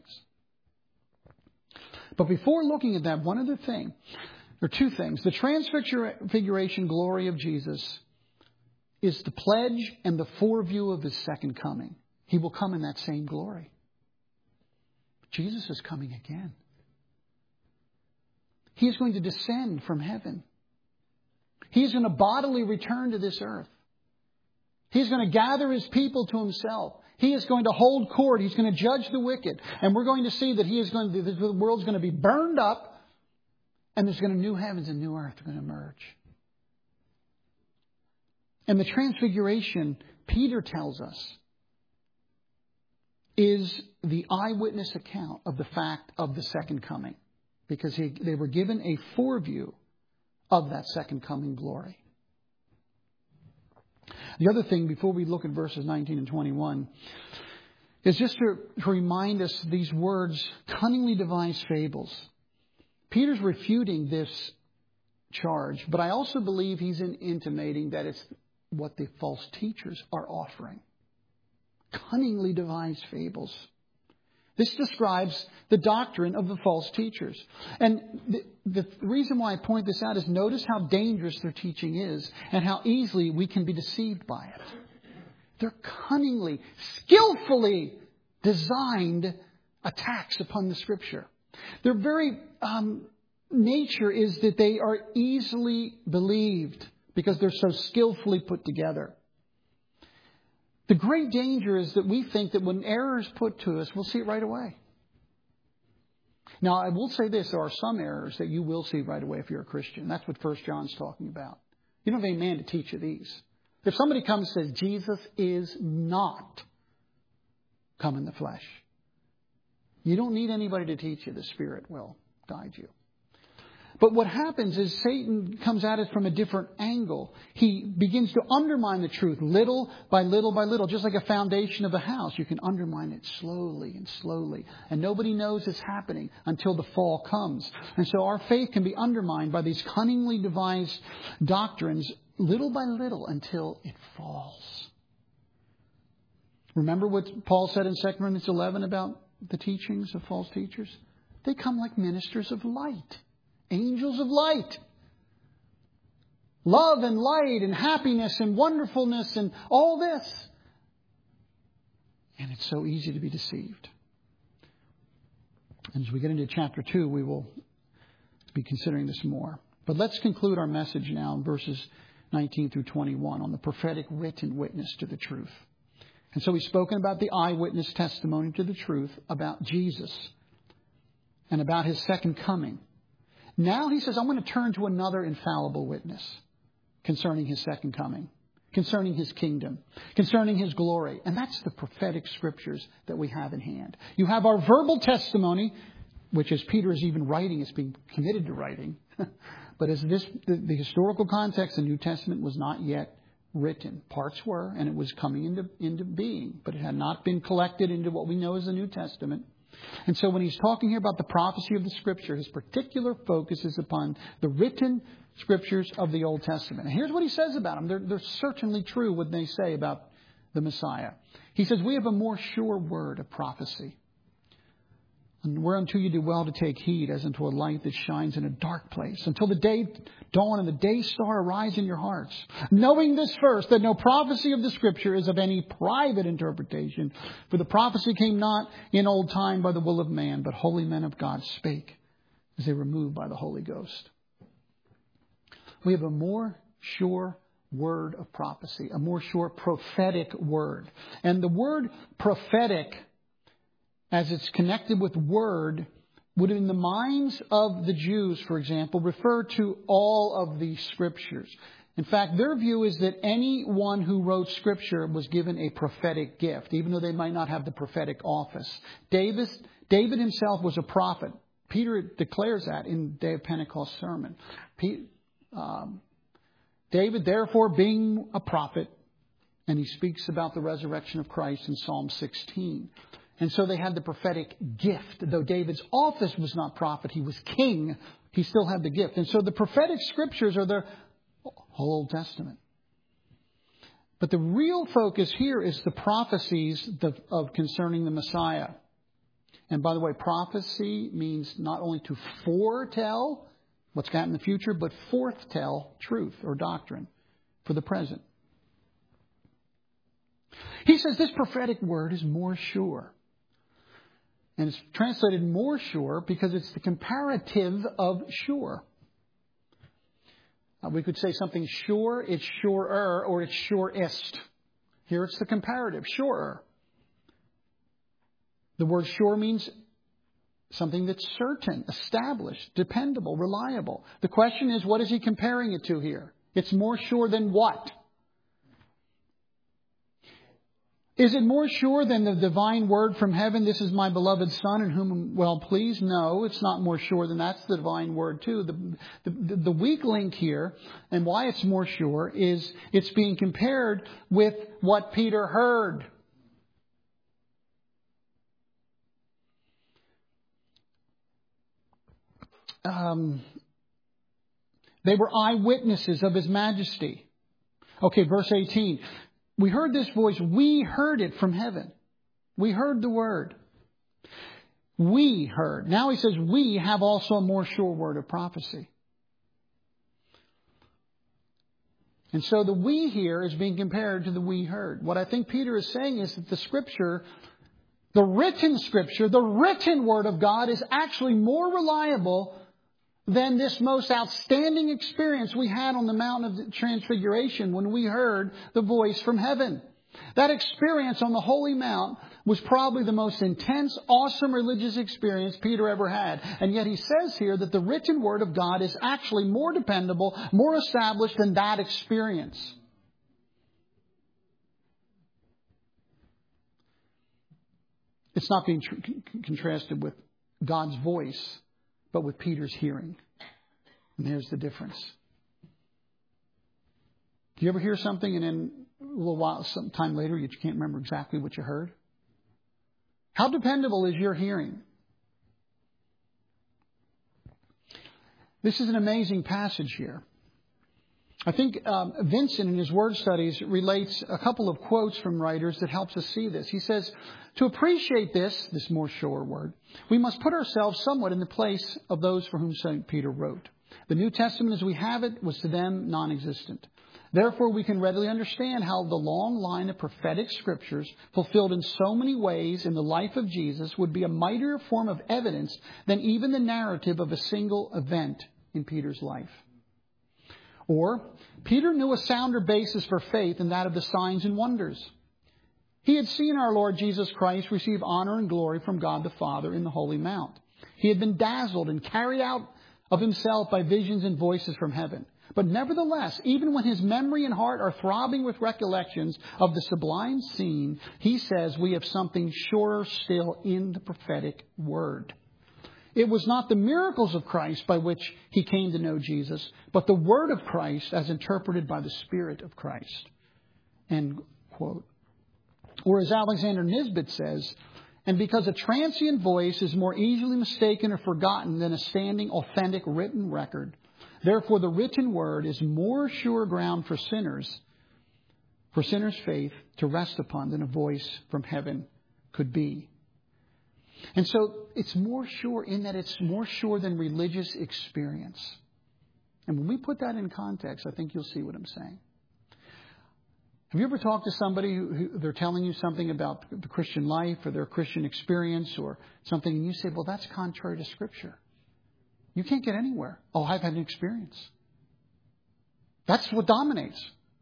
But before looking at that, one other thing, or two things. The transfiguration glory of Jesus is the pledge and the foreview of his second coming. He will come in that same glory. Jesus is coming again. He is going to descend from heaven. He is going to bodily return to this earth. He's going to gather his people to himself. He is going to hold court. He's going to judge the wicked. And we're going to see that he is going to, the world's going to be burned up. And there's going to be new heavens and new earth are going to emerge. And the transfiguration, Peter tells us, is the eyewitness account of the fact of the second coming. Because he, they were given a foreview of that second coming glory. The other thing, before we look at verses nineteen and twenty-one, is just to, to remind us these words, cunningly devised fables. Peter's refuting this charge, but I also believe he's in intimating that it's what the false teachers are offering. Cunningly devised fables. This describes the doctrine of the false teachers. And the, the reason why I point this out is notice how dangerous their teaching is and how easily we can be deceived by it. They're cunningly, skillfully designed attacks upon the Scripture. Their very um, nature is that they are easily believed because they're so skillfully put together. The great danger is that we think that when error is put to us, we'll see it right away. Now, I will say this. There are some errors that you will see right away if you're a Christian. That's what First John's talking about. You don't have any man to teach you these. If somebody comes and says, Jesus is not come in the flesh, you don't need anybody to teach you. The Spirit will guide you. But what happens is Satan comes at it from a different angle. He begins to undermine the truth little by little by little. Just like a foundation of a house. You can undermine it slowly and slowly. And nobody knows it's happening until the fall comes. And so our faith can be undermined by these cunningly devised doctrines little by little until it falls. Remember what Paul said in Second Corinthians eleven about the teachings of false teachers? They come like ministers of light. Angels of light. Love and light and happiness and wonderfulness and all this. And it's so easy to be deceived. And as we get into chapter two, we will be considering this more. But let's conclude our message now in verses nineteen through twenty-one on the prophetic written witness to the truth. And so we've spoken about the eyewitness testimony to the truth about Jesus and about his second coming. Now he says, I'm going to turn to another infallible witness concerning his second coming. concerning His kingdom, concerning His glory. And that's the prophetic scriptures that we have in hand. You have our verbal testimony, which as Peter is even writing, is being committed to writing. But as this, the, the historical context, the New Testament was not yet written. Parts were, and it was coming into, into being, but it had not been collected into what we know as the New Testament. And so when he's talking here about the prophecy of the Scripture, his particular focus is upon the written Scriptures of the Old Testament. And here's what he says about them. They're, they're certainly true what they say about the Messiah. He says, we have a more sure word of prophecy. And whereunto you do well to take heed, as unto a light that shines in a dark place, until the day dawn and the day star arise in your hearts. Knowing this first, that no prophecy of the Scripture is of any private interpretation. For the prophecy came not in old time by the will of man, but holy men of God spake, as they were moved by the Holy Ghost. We have a more sure word of prophecy, a more sure prophetic word. And the word prophetic, as it's connected with word, would in the minds of the Jews, for example, refer to all of the Scriptures. In fact, their view is that anyone who wrote Scripture was given a prophetic gift, even though they might not have the prophetic office. David, David himself was a prophet. Peter declares that in the Day of Pentecost sermon. Um, David, therefore, being a prophet, and he speaks about the resurrection of Christ in Psalm sixteen. And so they had the prophetic gift. Though David's office was not prophet, he was king, he still had the gift. And so the prophetic scriptures are the whole Old Testament. But the real focus here is the prophecies of concerning the Messiah. And by the way, prophecy means not only to foretell what's going to happen in the future, but forthtell truth or doctrine for the present. He says this prophetic word is more sure. And it's translated more sure because it's the comparative of sure. Uh, we could say something sure, it's surer, or it's surest. Here it's the comparative, surer. The word sure means something that's certain, established, dependable, reliable. The question is, what is he comparing it to here? It's more sure than what? Is it more sure than the divine word from heaven, this is my beloved Son in whom I'm well pleased? No, it's not more sure than that's the divine word too. The, the, the weak link here, and why it's more sure, is it's being compared with what Peter heard. Um, they were eyewitnesses of His majesty. Okay, verse eighteen. We heard this voice. We heard it from heaven. We heard the word. We heard. Now he says we have also a more sure word of prophecy. And so the we here is being compared to the we heard. What I think Peter is saying is that the Scripture, the written Scripture, the written Word of God is actually more reliable than this most outstanding experience we had on the Mount of Transfiguration when we heard the voice from heaven. That experience on the Holy Mount was probably the most intense, awesome religious experience Peter ever had. And yet he says here that the written Word of God is actually more dependable, more established than that experience. It's not being tr- contrasted with God's voice, but with Peter's hearing. And there's the difference. Do you ever hear something and then a little while, some time later, you can't remember exactly what you heard? How dependable is your hearing? This is an amazing passage here. I think um, Vincent in his word studies relates a couple of quotes from writers that helps us see this. He says, to appreciate this, this more sure word, we must put ourselves somewhat in the place of those for whom Saint Peter wrote. The New Testament as we have it was to them non-existent. Therefore, we can readily understand how the long line of prophetic scriptures fulfilled in so many ways in the life of Jesus would be a mightier form of evidence than even the narrative of a single event in Peter's life. Or, Peter knew a sounder basis for faith than that of the signs and wonders. He had seen our Lord Jesus Christ receive honor and glory from God the Father in the Holy Mount. He had been dazzled and carried out of himself by visions and voices from heaven. But nevertheless, even when his memory and heart are throbbing with recollections of the sublime scene, he says we have something surer still in the prophetic word. It was not the miracles of Christ by which he came to know Jesus, but the word of Christ as interpreted by the Spirit of Christ. End quote. Or as Alexander Nisbet says, and because a transient voice is more easily mistaken or forgotten than a standing, authentic, written record, therefore the written word is more sure ground for sinners, for sinners' faith to rest upon than a voice from heaven could be. And so it's more sure in that it's more sure than religious experience. And when we put that in context, I think you'll see what I'm saying. Have you ever talked to somebody who, who they're telling you something about the Christian life or their Christian experience or something, and you say, well, that's contrary to Scripture. You can't get anywhere. Oh, I've had an experience. That's what dominates.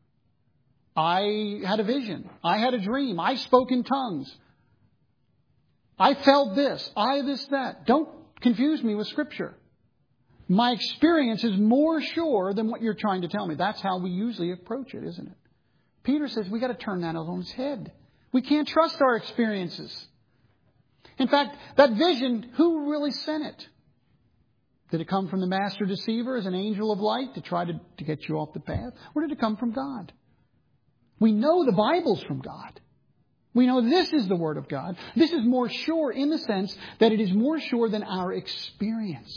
I had a vision. I had a dream. I spoke in tongues. I felt this. I this, that. Don't confuse me with Scripture. My experience is more sure than what you're trying to tell me. That's how we usually approach it, isn't it? Peter says we got to turn that on its head. We can't trust our experiences. In fact, that vision, who really sent it? Did it come from the master deceiver as an angel of light to try to, to get you off the path? Or did it come from God? We know the Bible's from God. We know this is the Word of God. This is more sure in the sense that it is more sure than our experience.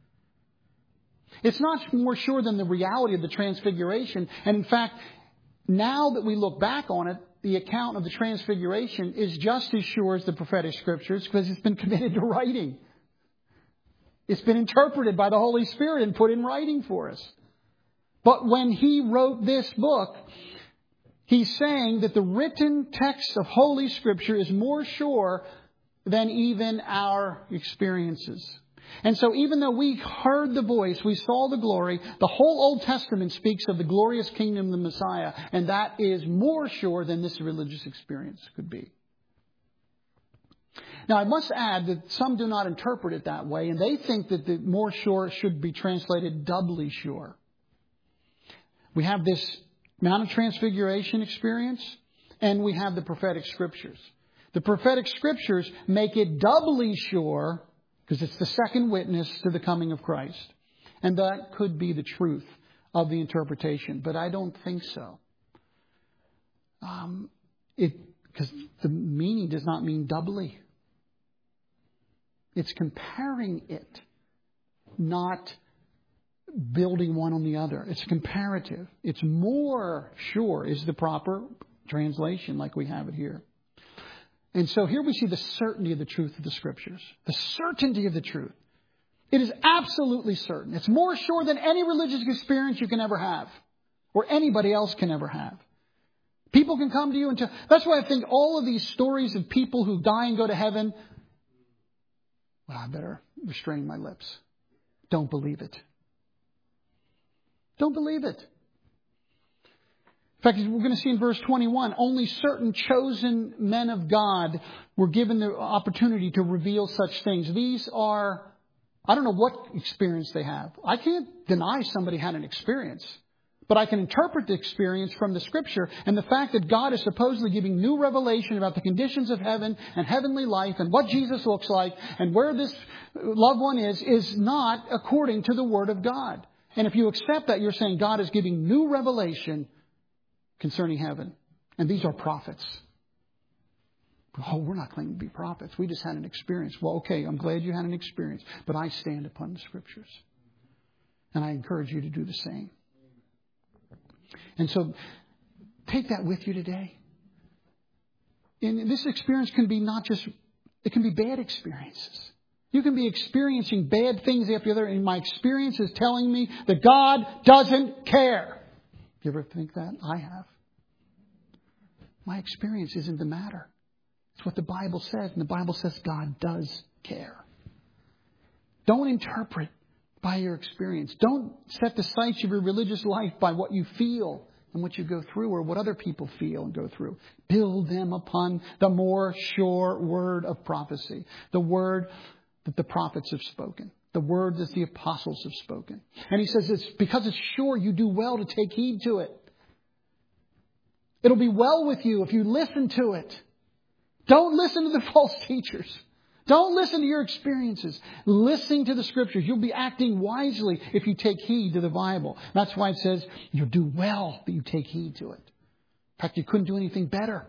It's not more sure than the reality of the Transfiguration. And in fact, now that we look back on it, the account of the Transfiguration is just as sure as the prophetic Scriptures because it's been committed to writing. It's been interpreted by the Holy Spirit and put in writing for us. But when he wrote this book, he's saying that the written text of Holy Scripture is more sure than even our experiences. And so even though we heard the voice, we saw the glory, the whole Old Testament speaks of the glorious kingdom of the Messiah. And that is more sure than this religious experience could be. Now, I must add that some do not interpret it that way. And they think that the more sure should be translated doubly sure. We have this Mount of Transfiguration experience, and we have the prophetic Scriptures. The prophetic Scriptures make it doubly sure because it's the second witness to the coming of Christ. And that could be the truth of the interpretation. But I don't think so. Um, it because the meaning does not mean doubly. It's comparing it, not building one on the other. It's comparative. It's more sure is the proper translation like we have it here. And so here we see the certainty of the truth of the Scriptures. The certainty of the truth. It is absolutely certain. It's more sure than any religious experience you can ever have. Or anybody else can ever have. People can come to you and tell... That's why I think all of these stories of people who die and go to heaven... Well, I better restrain my lips. Don't believe it. Don't believe it. In fact, we're going to see in verse twenty-one, only certain chosen men of God were given the opportunity to reveal such things. These are, I don't know what experience they have. I can't deny somebody had an experience. But I can interpret the experience from the Scripture and the fact that God is supposedly giving new revelation about the conditions of heaven and heavenly life and what Jesus looks like and where this loved one is, is not according to the Word of God. And if you accept that, you're saying God is giving new revelation concerning heaven. And these are prophets. Oh, we're not claiming to be prophets. We just had an experience. Well, okay, I'm glad you had an experience. But I stand upon the Scriptures. And I encourage you to do the same. And so take that with you today. And this experience can be not just, it can be bad experiences. You can be experiencing bad things after the other, and my experience is telling me that God doesn't care. You ever think that? I have. My experience isn't the matter. It's what the Bible says, and the Bible says God does care. Don't interpret by your experience. Don't set the sights of your religious life by what you feel and what you go through or what other people feel and go through. Build them upon the more sure word of prophecy. The word that the prophets have spoken. The word that the apostles have spoken. And he says it's because it's sure, you do well to take heed to it. It'll be well with you if you listen to it. Don't listen to the false teachers. Don't listen to your experiences. Listen to the Scriptures. You'll be acting wisely if you take heed to the Bible. That's why it says you'll do well that you take heed to it. In fact, you couldn't do anything better.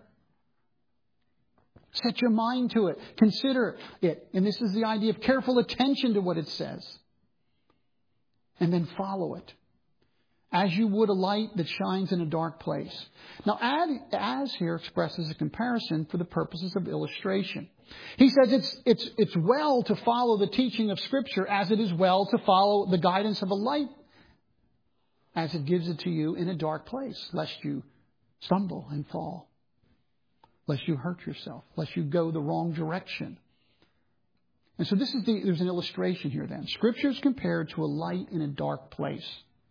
Set your mind to it. Consider it. And this is the idea of careful attention to what it says. And then follow it. As you would a light that shines in a dark place. Now, as here expresses a comparison for the purposes of illustration. He says it's, it's, it's well to follow the teaching of Scripture as it is well to follow the guidance of a light as it gives it to you in a dark place, lest you stumble and fall. Lest you hurt yourself, lest you go the wrong direction. And so this is the, there's an illustration here then. Scripture is compared to a light in a dark place.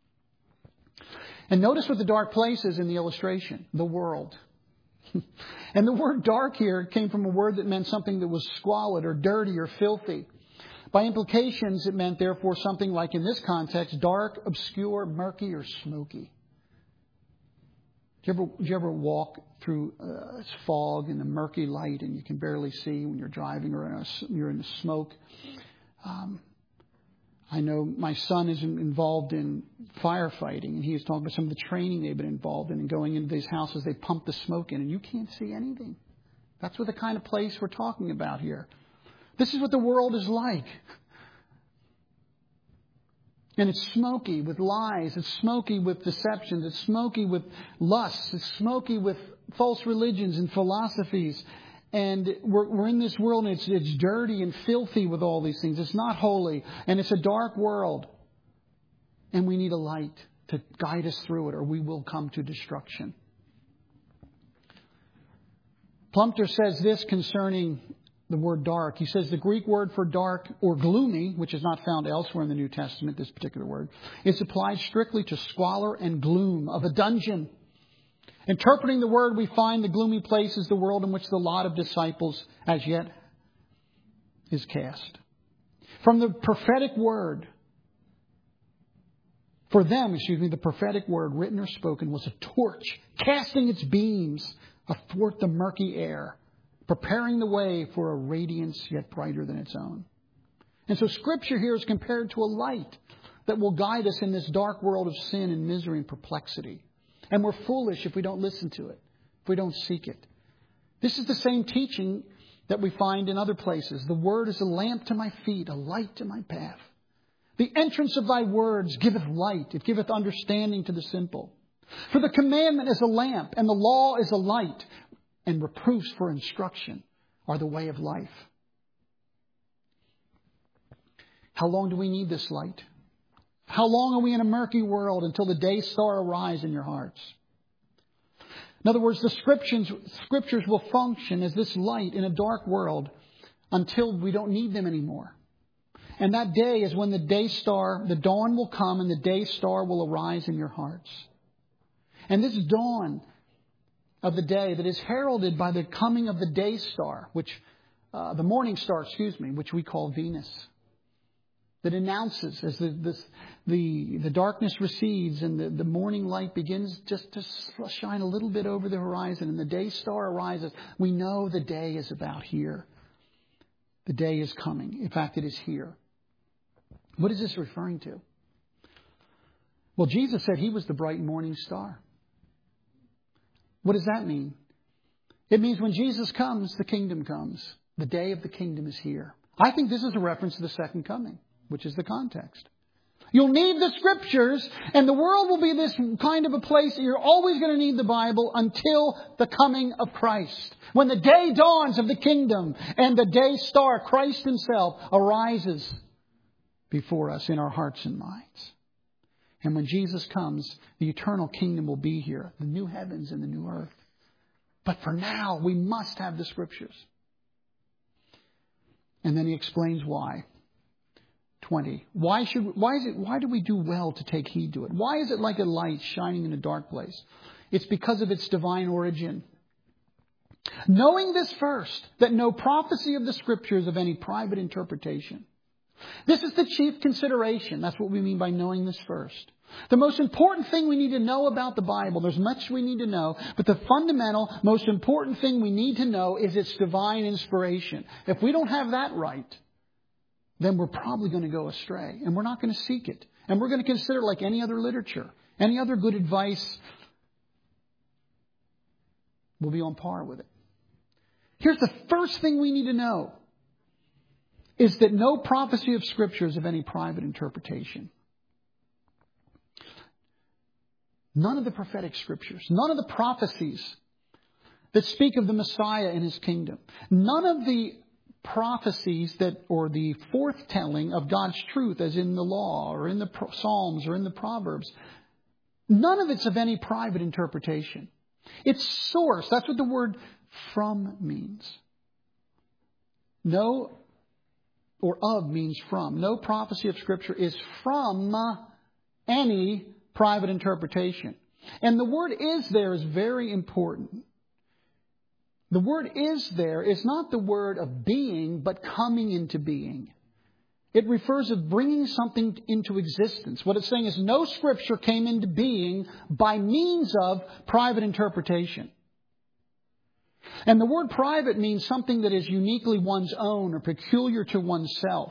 And notice what the dark place is in the illustration. The world. And the word dark here came from a word that meant something that was squalid or dirty or filthy. By implications, it meant therefore something like in this context, dark, obscure, murky, or smoky. Do you ever, do you ever walk through uh, fog and a murky light and you can barely see when you're driving or in a, you're in the smoke? Um, I know my son is involved in firefighting, and he was talking about some of the training they've been involved in. And going into these houses, they pump the smoke in, and you can't see anything. That's what the kind of place we're talking about here. This is what the world is like. And it's smoky with lies. It's smoky with deceptions. It's smoky with lusts. It's smoky with false religions and philosophies. And we're, we're in this world and it's, it's dirty and filthy with all these things. It's not holy. And it's a dark world. And we need a light to guide us through it or we will come to destruction. Plumpter says this concerning the word dark. He says the Greek word for dark or gloomy, which is not found elsewhere in the New Testament, this particular word, is applied strictly to squalor and gloom of a dungeon. Interpreting the word, we find the gloomy place is the world in which the lot of disciples as yet is cast. From the prophetic word, for them, excuse me, the prophetic word written or spoken was a torch casting its beams athwart the murky air, preparing the way for a radiance yet brighter than its own. And so Scripture here is compared to a light that will guide us in this dark world of sin and misery and perplexity. And we're foolish if we don't listen to it, if we don't seek it. This is the same teaching that we find in other places. The word is a lamp to my feet, a light to my path. The entrance of thy words giveth light. It giveth understanding to the simple. For the commandment is a lamp, and the law is a light, and reproofs for instruction are the way of life. How long do we need this light? How long are we in a murky world until the day star arise in your hearts? In other words, the scriptures, scriptures will function as this light in a dark world until we don't need them anymore. And that day is when the day star, the dawn will come and the day star will arise in your hearts. And this dawn of the day that is heralded by the coming of the day star, which uh, the morning star, excuse me, which we call Venus, that announces as the this, the the darkness recedes and the, the morning light begins just to shine a little bit over the horizon and the day star arises. We know the day is about here. The day is coming. In fact, it is here. What is this referring to? Well, Jesus said he was the bright morning star. What does that mean? It means when Jesus comes, the kingdom comes. The day of the kingdom is here. I think this is a reference to the second coming, which is the context. You'll need the scriptures, and the world will be this kind of a place that you're always going to need the Bible until the coming of Christ. When the day dawns of the kingdom and the day star, Christ himself, arises before us in our hearts and minds. And when Jesus comes, the eternal kingdom will be here, the new heavens and the new earth. But for now, we must have the scriptures. And then he explains why. twenty. Why should why is it why do we do well to take heed to it? Why is it like a light shining in a dark place? It's because of its divine origin. Knowing this first, that no prophecy of the scriptures of any private interpretation. This is the chief consideration. That's what we mean by knowing this first. The most important thing we need to know about the Bible, there's much we need to know, but the fundamental, most important thing we need to know is its divine inspiration. If we don't have that right, then we're probably going to go astray, and we're not going to seek it. And we're going to consider it like any other literature, any other good advice. We'll be on par with it. Here's the first thing we need to know, is that no prophecy of Scripture is of any private interpretation. None of the prophetic Scriptures, none of the prophecies that speak of the Messiah and His kingdom, none of the prophecies that, or the forthtelling of God's truth, as in the law or in the Psalms or in the Proverbs, none of it's of any private interpretation. Its source, that's what the word from means. No, or of means from. No prophecy of Scripture is from any private interpretation. And the word is there is very important. The word is there is not the word of being, but coming into being. It refers to bringing something into existence. What it's saying is no Scripture came into being by means of private interpretation. And the word private means something that is uniquely one's own or peculiar to oneself.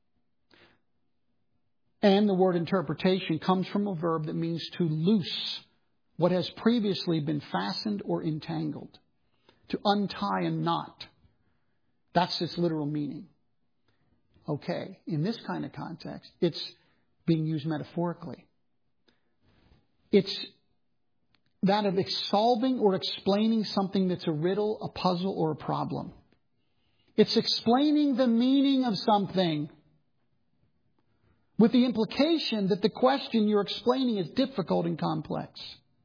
And the word interpretation comes from a verb that means to loose what has previously been fastened or entangled. To untie a knot. That's its literal meaning. Okay, in this kind of context, it's being used metaphorically. It's that of solving or explaining something that's a riddle, a puzzle, or a problem. It's explaining the meaning of something with the implication that the question you're explaining is difficult and complex.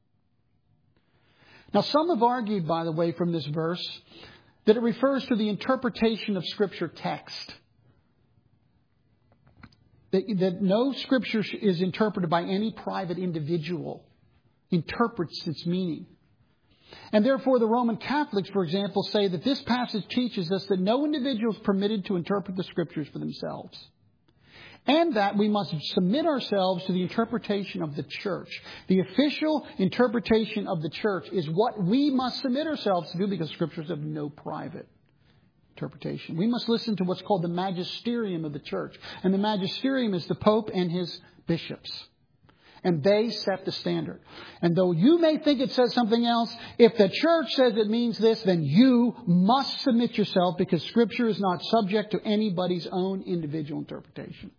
Now, some have argued, by the way, from this verse, that it refers to the interpretation of Scripture text. That, that no Scripture is interpreted by any private individual, interprets its meaning. And therefore, the Roman Catholics, for example, say that this passage teaches us that no individual is permitted to interpret the Scriptures for themselves. And that we must submit ourselves to the interpretation of the church. The official interpretation of the church is what we must submit ourselves to do, because Scriptures have no private interpretation. We must listen to what's called the magisterium of the church. And the magisterium is the Pope and his bishops. And they set the standard. And though you may think it says something else, if the church says it means this, then you must submit yourself, because Scripture is not subject to anybody's own individual interpretation.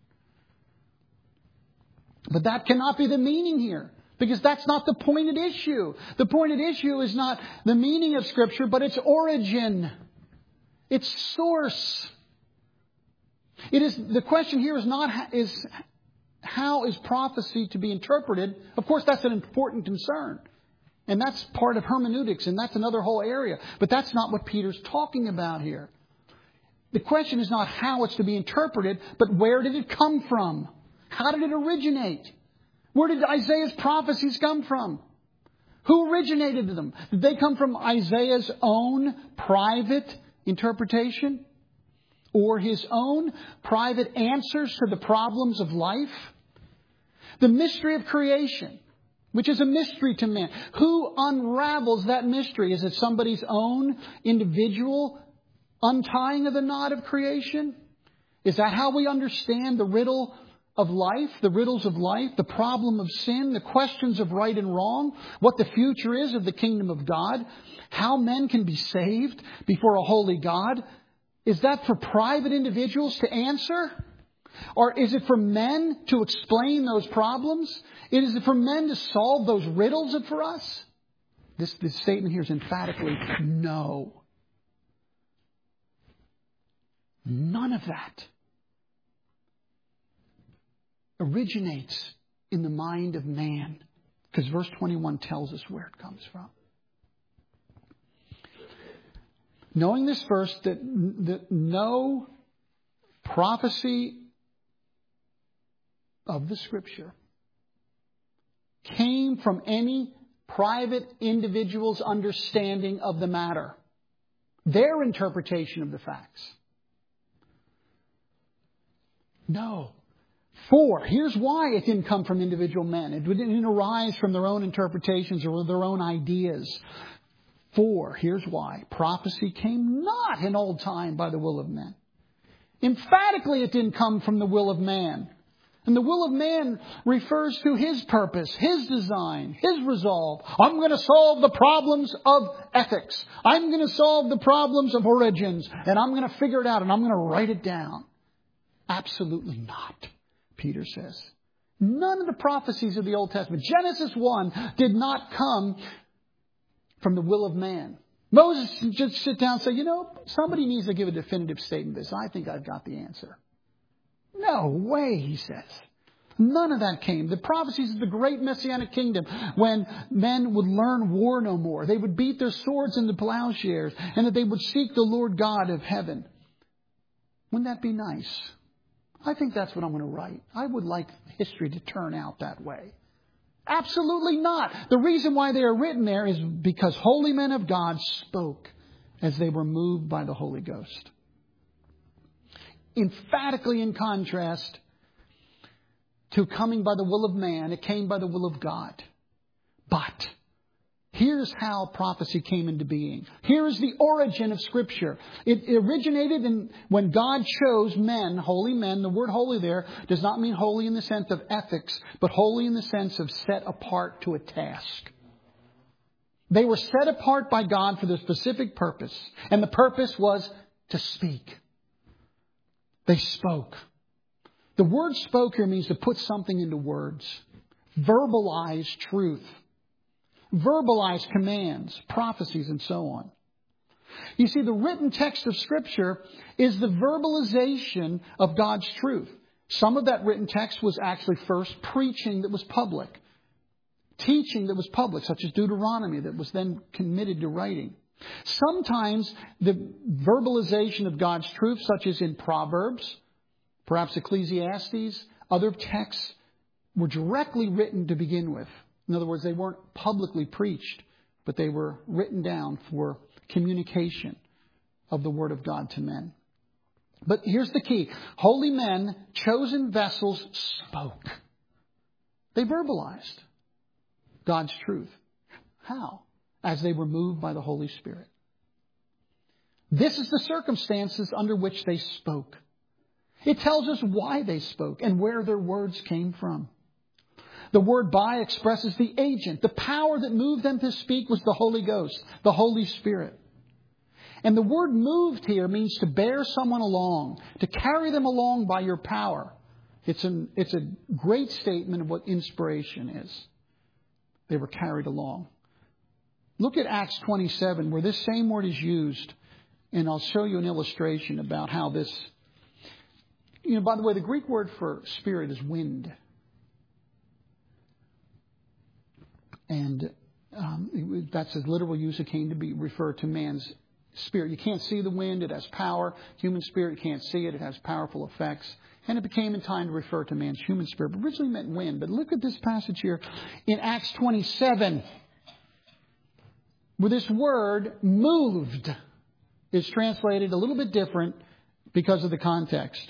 But that cannot be the meaning here, because that's not the point at issue. The point at issue is not the meaning of Scripture, but its origin, its source. It is, the question here is not is how is prophecy to be interpreted. Of course, that's an important concern. And that's part of hermeneutics, and that's another whole area. But that's not what Peter's talking about here. The question is not how it's to be interpreted, but where did it come from? How did it originate? Where did Isaiah's prophecies come from? Who originated them? Did they come from Isaiah's own private interpretation? Or his own private answers to the problems of life? The mystery of creation, which is a mystery to man. Who unravels that mystery? Is it somebody's own individual untying of the knot of creation? Is that how we understand the riddle of life, the riddles of life, the problem of sin, the questions of right and wrong, what the future is of the kingdom of God, how men can be saved before a holy God? Is that for private individuals to answer? Or is it for men to explain those problems? Is it for men to solve those riddles for us? This, this statement here is emphatically no. None of that originates in the mind of man, because verse twenty-one tells us where it comes from. Knowing this first, that, that no prophecy of the Scripture came from any private individual's understanding of the matter, their interpretation of the facts. No. Four, here's why it didn't come from individual men. It didn't arise from their own interpretations or their own ideas. Four, here's why. Prophecy came not in old time by the will of men. Emphatically, it didn't come from the will of man. And the will of man refers to his purpose, his design, his resolve. I'm going to solve the problems of ethics. I'm going to solve the problems of origins. And I'm going to figure it out and I'm going to write it down. Absolutely not, Peter says. None of the prophecies of the Old Testament, Genesis one, did not come from the will of man. Moses just sit down and say, you know, somebody needs to give a definitive statement of this. I think I've got the answer. No way, he says. None of that came. The prophecies of the great Messianic kingdom, when men would learn war no more, they would beat their swords into plowshares, and that they would seek the Lord God of heaven. Wouldn't that be nice? I think that's what I'm going to write. I would like history to turn out that way. Absolutely not. The reason why they are written there is because holy men of God spoke as they were moved by the Holy Ghost. Emphatically in contrast to coming by the will of man, it came by the will of God. But here's how prophecy came into being. Here's the origin of Scripture. It originated in when God chose men, holy men. The word holy there does not mean holy in the sense of ethics, but holy in the sense of set apart to a task. They were set apart by God for the specific purpose. And the purpose was to speak. They spoke. The word spoke here means to put something into words. Verbalize truth. Verbalize commands, prophecies, and so on. You see, the written text of Scripture is the verbalization of God's truth. Some of that written text was actually first preaching that was public. Teaching that was public, such as Deuteronomy, that was then committed to writing. Sometimes the verbalization of God's truth, such as in Proverbs, perhaps Ecclesiastes, other texts, were directly written to begin with. In other words, they weren't publicly preached, but they were written down for communication of the Word of God to men. But here's the key. Holy men, chosen vessels, spoke. They verbalized God's truth. How? As they were moved by the Holy Spirit. This is the circumstances under which they spoke. It tells us why they spoke and where their words came from. The word by expresses the agent. The power that moved them to speak was the Holy Ghost, the Holy Spirit. And the word moved here means to bear someone along, to carry them along by your power. It's, an, it's a great statement of what inspiration is. They were carried along. Look at Acts twenty-seven, where this same word is used. And I'll show you an illustration about how this... You know, by the way, the Greek word for spirit is wind. And um, that's a literal use. It came to be referred to man's spirit. You can't see the wind. It has power. Human spirit, you can't see it. It has powerful effects. And it became in time to refer to man's human spirit. But originally meant wind. But look at this passage here in Acts twenty-seven. Where this word moved is translated a little bit different because of the context.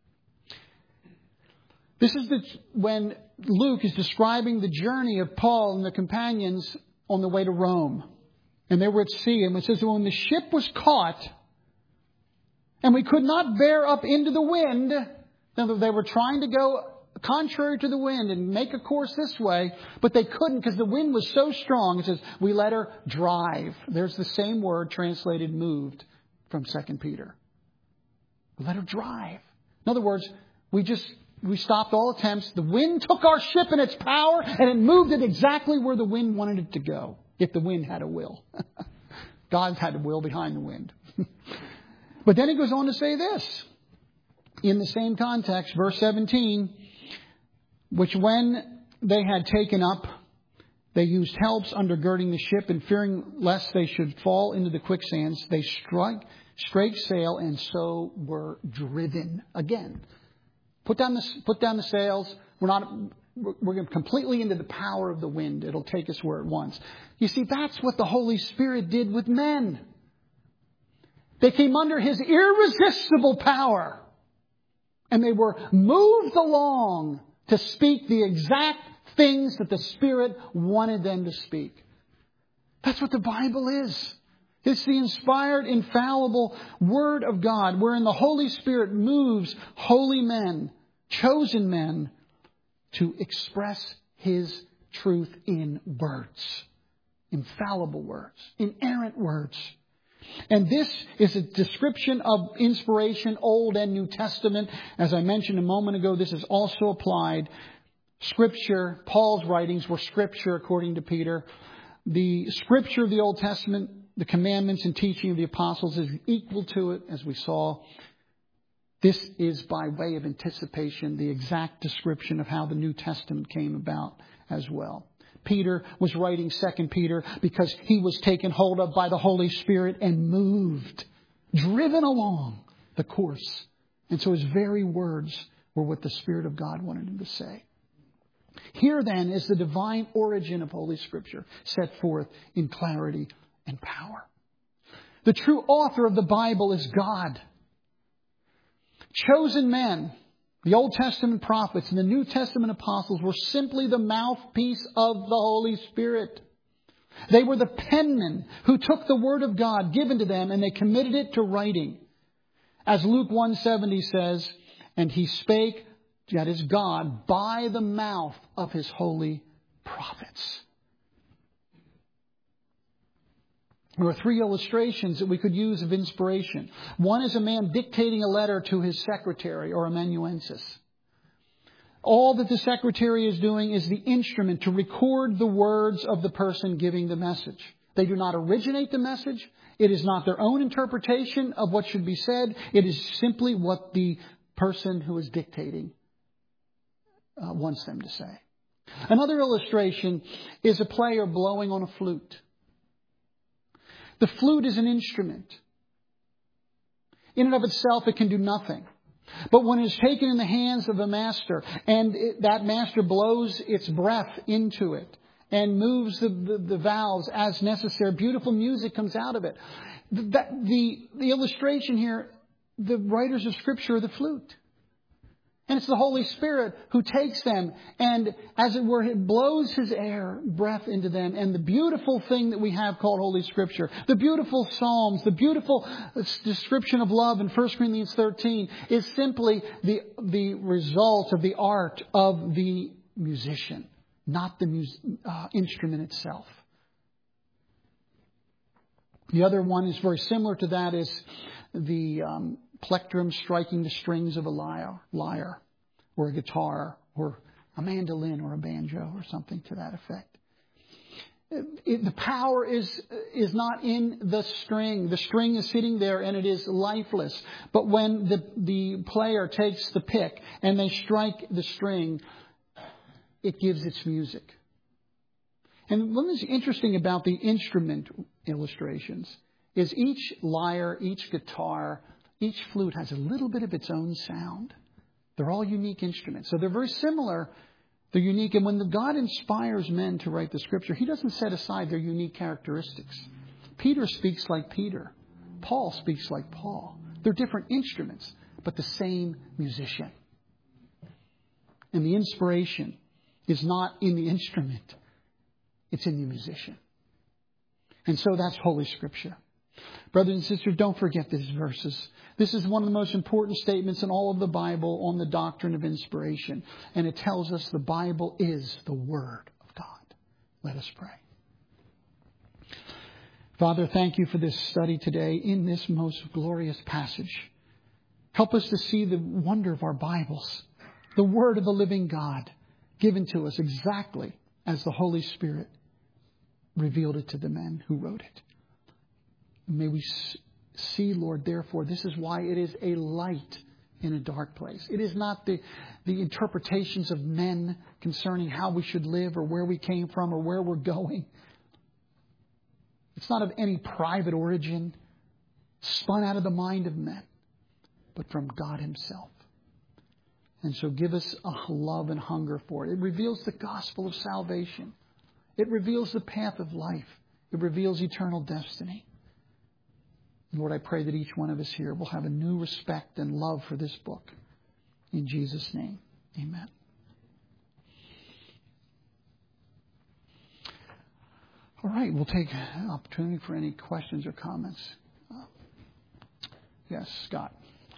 This is the, when Luke is describing the journey of Paul and the companions on the way to Rome. And they were at sea. And it says, when the ship was caught and we could not bear up into the wind, they were trying to go contrary to the wind and make a course this way, but they couldn't because the wind was so strong. It says, we let her drive. There's the same word translated moved from Second Peter. We let her drive. In other words, we just... We stopped all attempts. The wind took our ship in its power and it moved it exactly where the wind wanted it to go. If the wind had a will. God had a will behind the wind. But then he goes on to say this. In the same context, verse seventeen. Which when they had taken up, they used helps undergirding the ship, and fearing lest they should fall into the quicksands, they struck, strake sail and so were driven again. Put down the, put down the sails. We're not, we're completely into the power of the wind. It'll take us where it wants. You see, that's what the Holy Spirit did with men. They came under His irresistible power. And they were moved along to speak the exact things that the Spirit wanted them to speak. That's what the Bible is. It's the inspired, infallible Word of God, wherein the Holy Spirit moves holy men, chosen men, to express His truth in words. Infallible words. Inerrant words. And this is a description of inspiration, Old and New Testament. As I mentioned a moment ago, this is also applied. Scripture, Paul's writings were Scripture according to Peter. The Scripture of the Old Testament, the commandments and teaching of the apostles is equal to it, as we saw. This is by way of anticipation, the exact description of how the New Testament came about as well. Peter was writing Second Peter because he was taken hold of by the Holy Spirit and moved, driven along the course. And so his very words were what the Spirit of God wanted him to say. Here then is the divine origin of Holy Scripture set forth in clarity and power. The true author of the Bible is God. Chosen men, the Old Testament prophets and the New Testament apostles were simply the mouthpiece of the Holy Spirit. They were the penmen who took the Word of God given to them and they committed it to writing. As Luke one seventy says, and He spake, that is God, by the mouth of His holy prophets. There are three illustrations that we could use of inspiration. One is a man dictating a letter to his secretary or amanuensis. All that the secretary is doing is the instrument to record the words of the person giving the message. They do not originate the message. It is not their own interpretation of what should be said. It is simply what the person who is dictating uh, wants them to say. Another illustration is a player blowing on a flute. The flute is an instrument. In and of itself, it can do nothing. But when it is taken in the hands of a master and it, that master blows its breath into it and moves the, the, the valves as necessary, beautiful music comes out of it. The, the, the illustration here, the writers of Scripture are the flute. And it's the Holy Spirit who takes them and, as it were, it blows His air, breath into them. And the beautiful thing that we have called Holy Scripture, the beautiful Psalms, the beautiful description of love in First Corinthians thirteen is simply the, the result of the art of the musician, not the mus- uh, instrument itself. The other one is very similar to that is the um, plectrum striking the strings of a lyre, lyre or a guitar or a mandolin or a banjo or something to that effect. It, it, the power is is not in the string. The string is sitting there and it is lifeless. But when the, the player takes the pick and they strike the string, it gives its music. And what is interesting about the instrument illustrations is each lyre, each guitar, each flute has a little bit of its own sound. They're all unique instruments. So they're very similar. They're unique. And when the God inspires men to write the Scripture, He doesn't set aside their unique characteristics. Peter speaks like Peter. Paul speaks like Paul. They're different instruments, but the same musician. And the inspiration is not in the instrument. It's in the musician. And so that's Holy Scripture. Brothers and sisters, don't forget these verses. This is one of the most important statements in all of the Bible on the doctrine of inspiration. And it tells us the Bible is the Word of God. Let us pray. Father, thank You for this study today in this most glorious passage. Help us to see the wonder of our Bibles, the Word of the living God given to us exactly as the Holy Spirit revealed it to the men who wrote it. May we see, Lord, therefore, this is why it is a light in a dark place. It is not the, the interpretations of men concerning how we should live or where we came from or where we're going. It's not of any private origin, spun out of the mind of men, but from God Himself. And so give us a love and hunger for it. It reveals the gospel of salvation. It reveals the path of life. It reveals eternal destiny. Lord, I pray that each one of us here will have a new respect and love for this book In Jesus' name, amen. All right, we'll take an opportunity for any questions or comments. Uh, yes, Scott.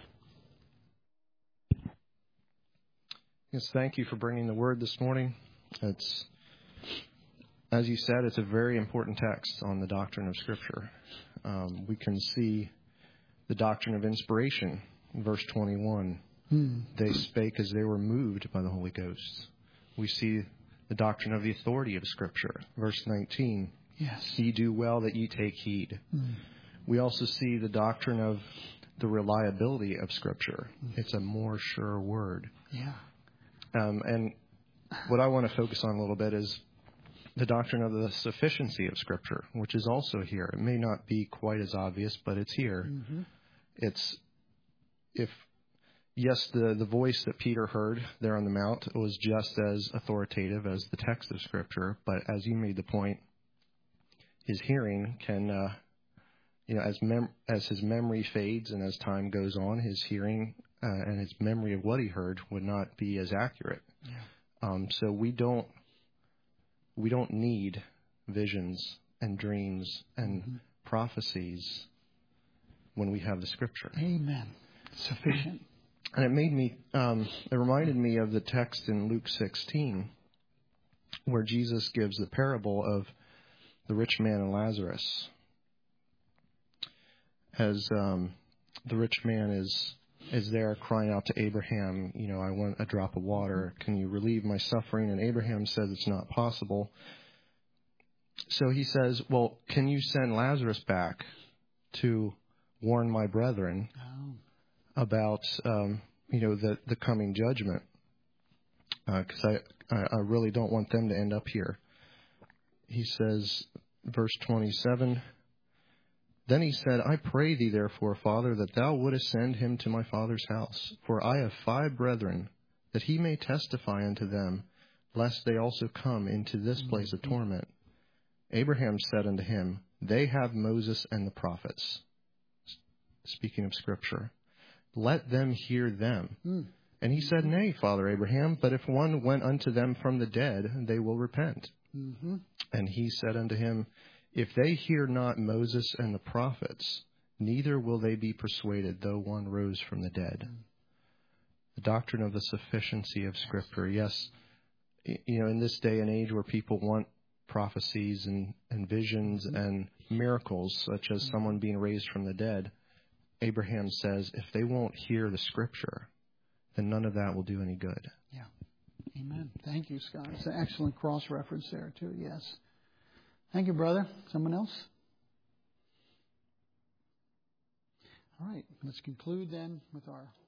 Yes, thank you for bringing the word this morning. It's, as you said, it's a very important text on the doctrine of Scripture. Um, we can see the doctrine of inspiration in verse twenty-one. Hmm. They spake as they were moved by the Holy Ghost. We see the doctrine of the authority of Scripture, verse nineteen. Yes. Ye do well that ye take heed. Hmm. We also see the doctrine of the reliability of Scripture. Hmm. It's a more sure word. Yeah. Um, and what I want to focus on a little bit is the doctrine of the sufficiency of Scripture, which is also here. It may not be quite as obvious, but it's here. Mm-hmm. It's, if, yes, the, the voice that Peter heard there on the Mount was just as authoritative as the text of Scripture, but as you made the point, his hearing can, uh, you know, as mem- as his memory fades and as time goes on, his hearing Uh, and his memory of what he heard would not be as accurate. Yeah. Um, so we don't we don't need visions and dreams and mm-hmm. prophecies when we have the Scripture. Amen. Sufficient. And it made me. Um, it reminded me of the text in Luke sixteen, where Jesus gives the parable of the rich man and Lazarus. As um, the rich man is. is there crying out to Abraham, you know, I want a drop of water. Can you relieve my suffering? And Abraham says it's not possible. So he says, well, can you send Lazarus back to warn my brethren oh. about, um, you know, the, the coming judgment? Because uh, I, I really don't want them to end up here. He says, verse twenty-seven, then he said, I pray thee, therefore, Father, that thou wouldest send him to my father's house. For I have five brethren, that he may testify unto them, lest they also come into this place of torment. Abraham said unto him, they have Moses and the prophets. Speaking of Scripture. Let them hear them. Mm. And he said, nay, Father Abraham, but if one went unto them from the dead, they will repent. Mm-hmm. And he said unto him, if they hear not Moses and the prophets, neither will they be persuaded, though one rose from the dead. The doctrine of the sufficiency of Scripture. Yes, you know, in this day and age where people want prophecies and, and visions and miracles, such as someone being raised from the dead, Abraham says, if they won't hear the Scripture, then none of that will do any good. Yeah. Amen. Thank you, Scott. It's an excellent cross-reference there, too. Yes. Thank you, brother. Someone else? All right. Let's conclude then with our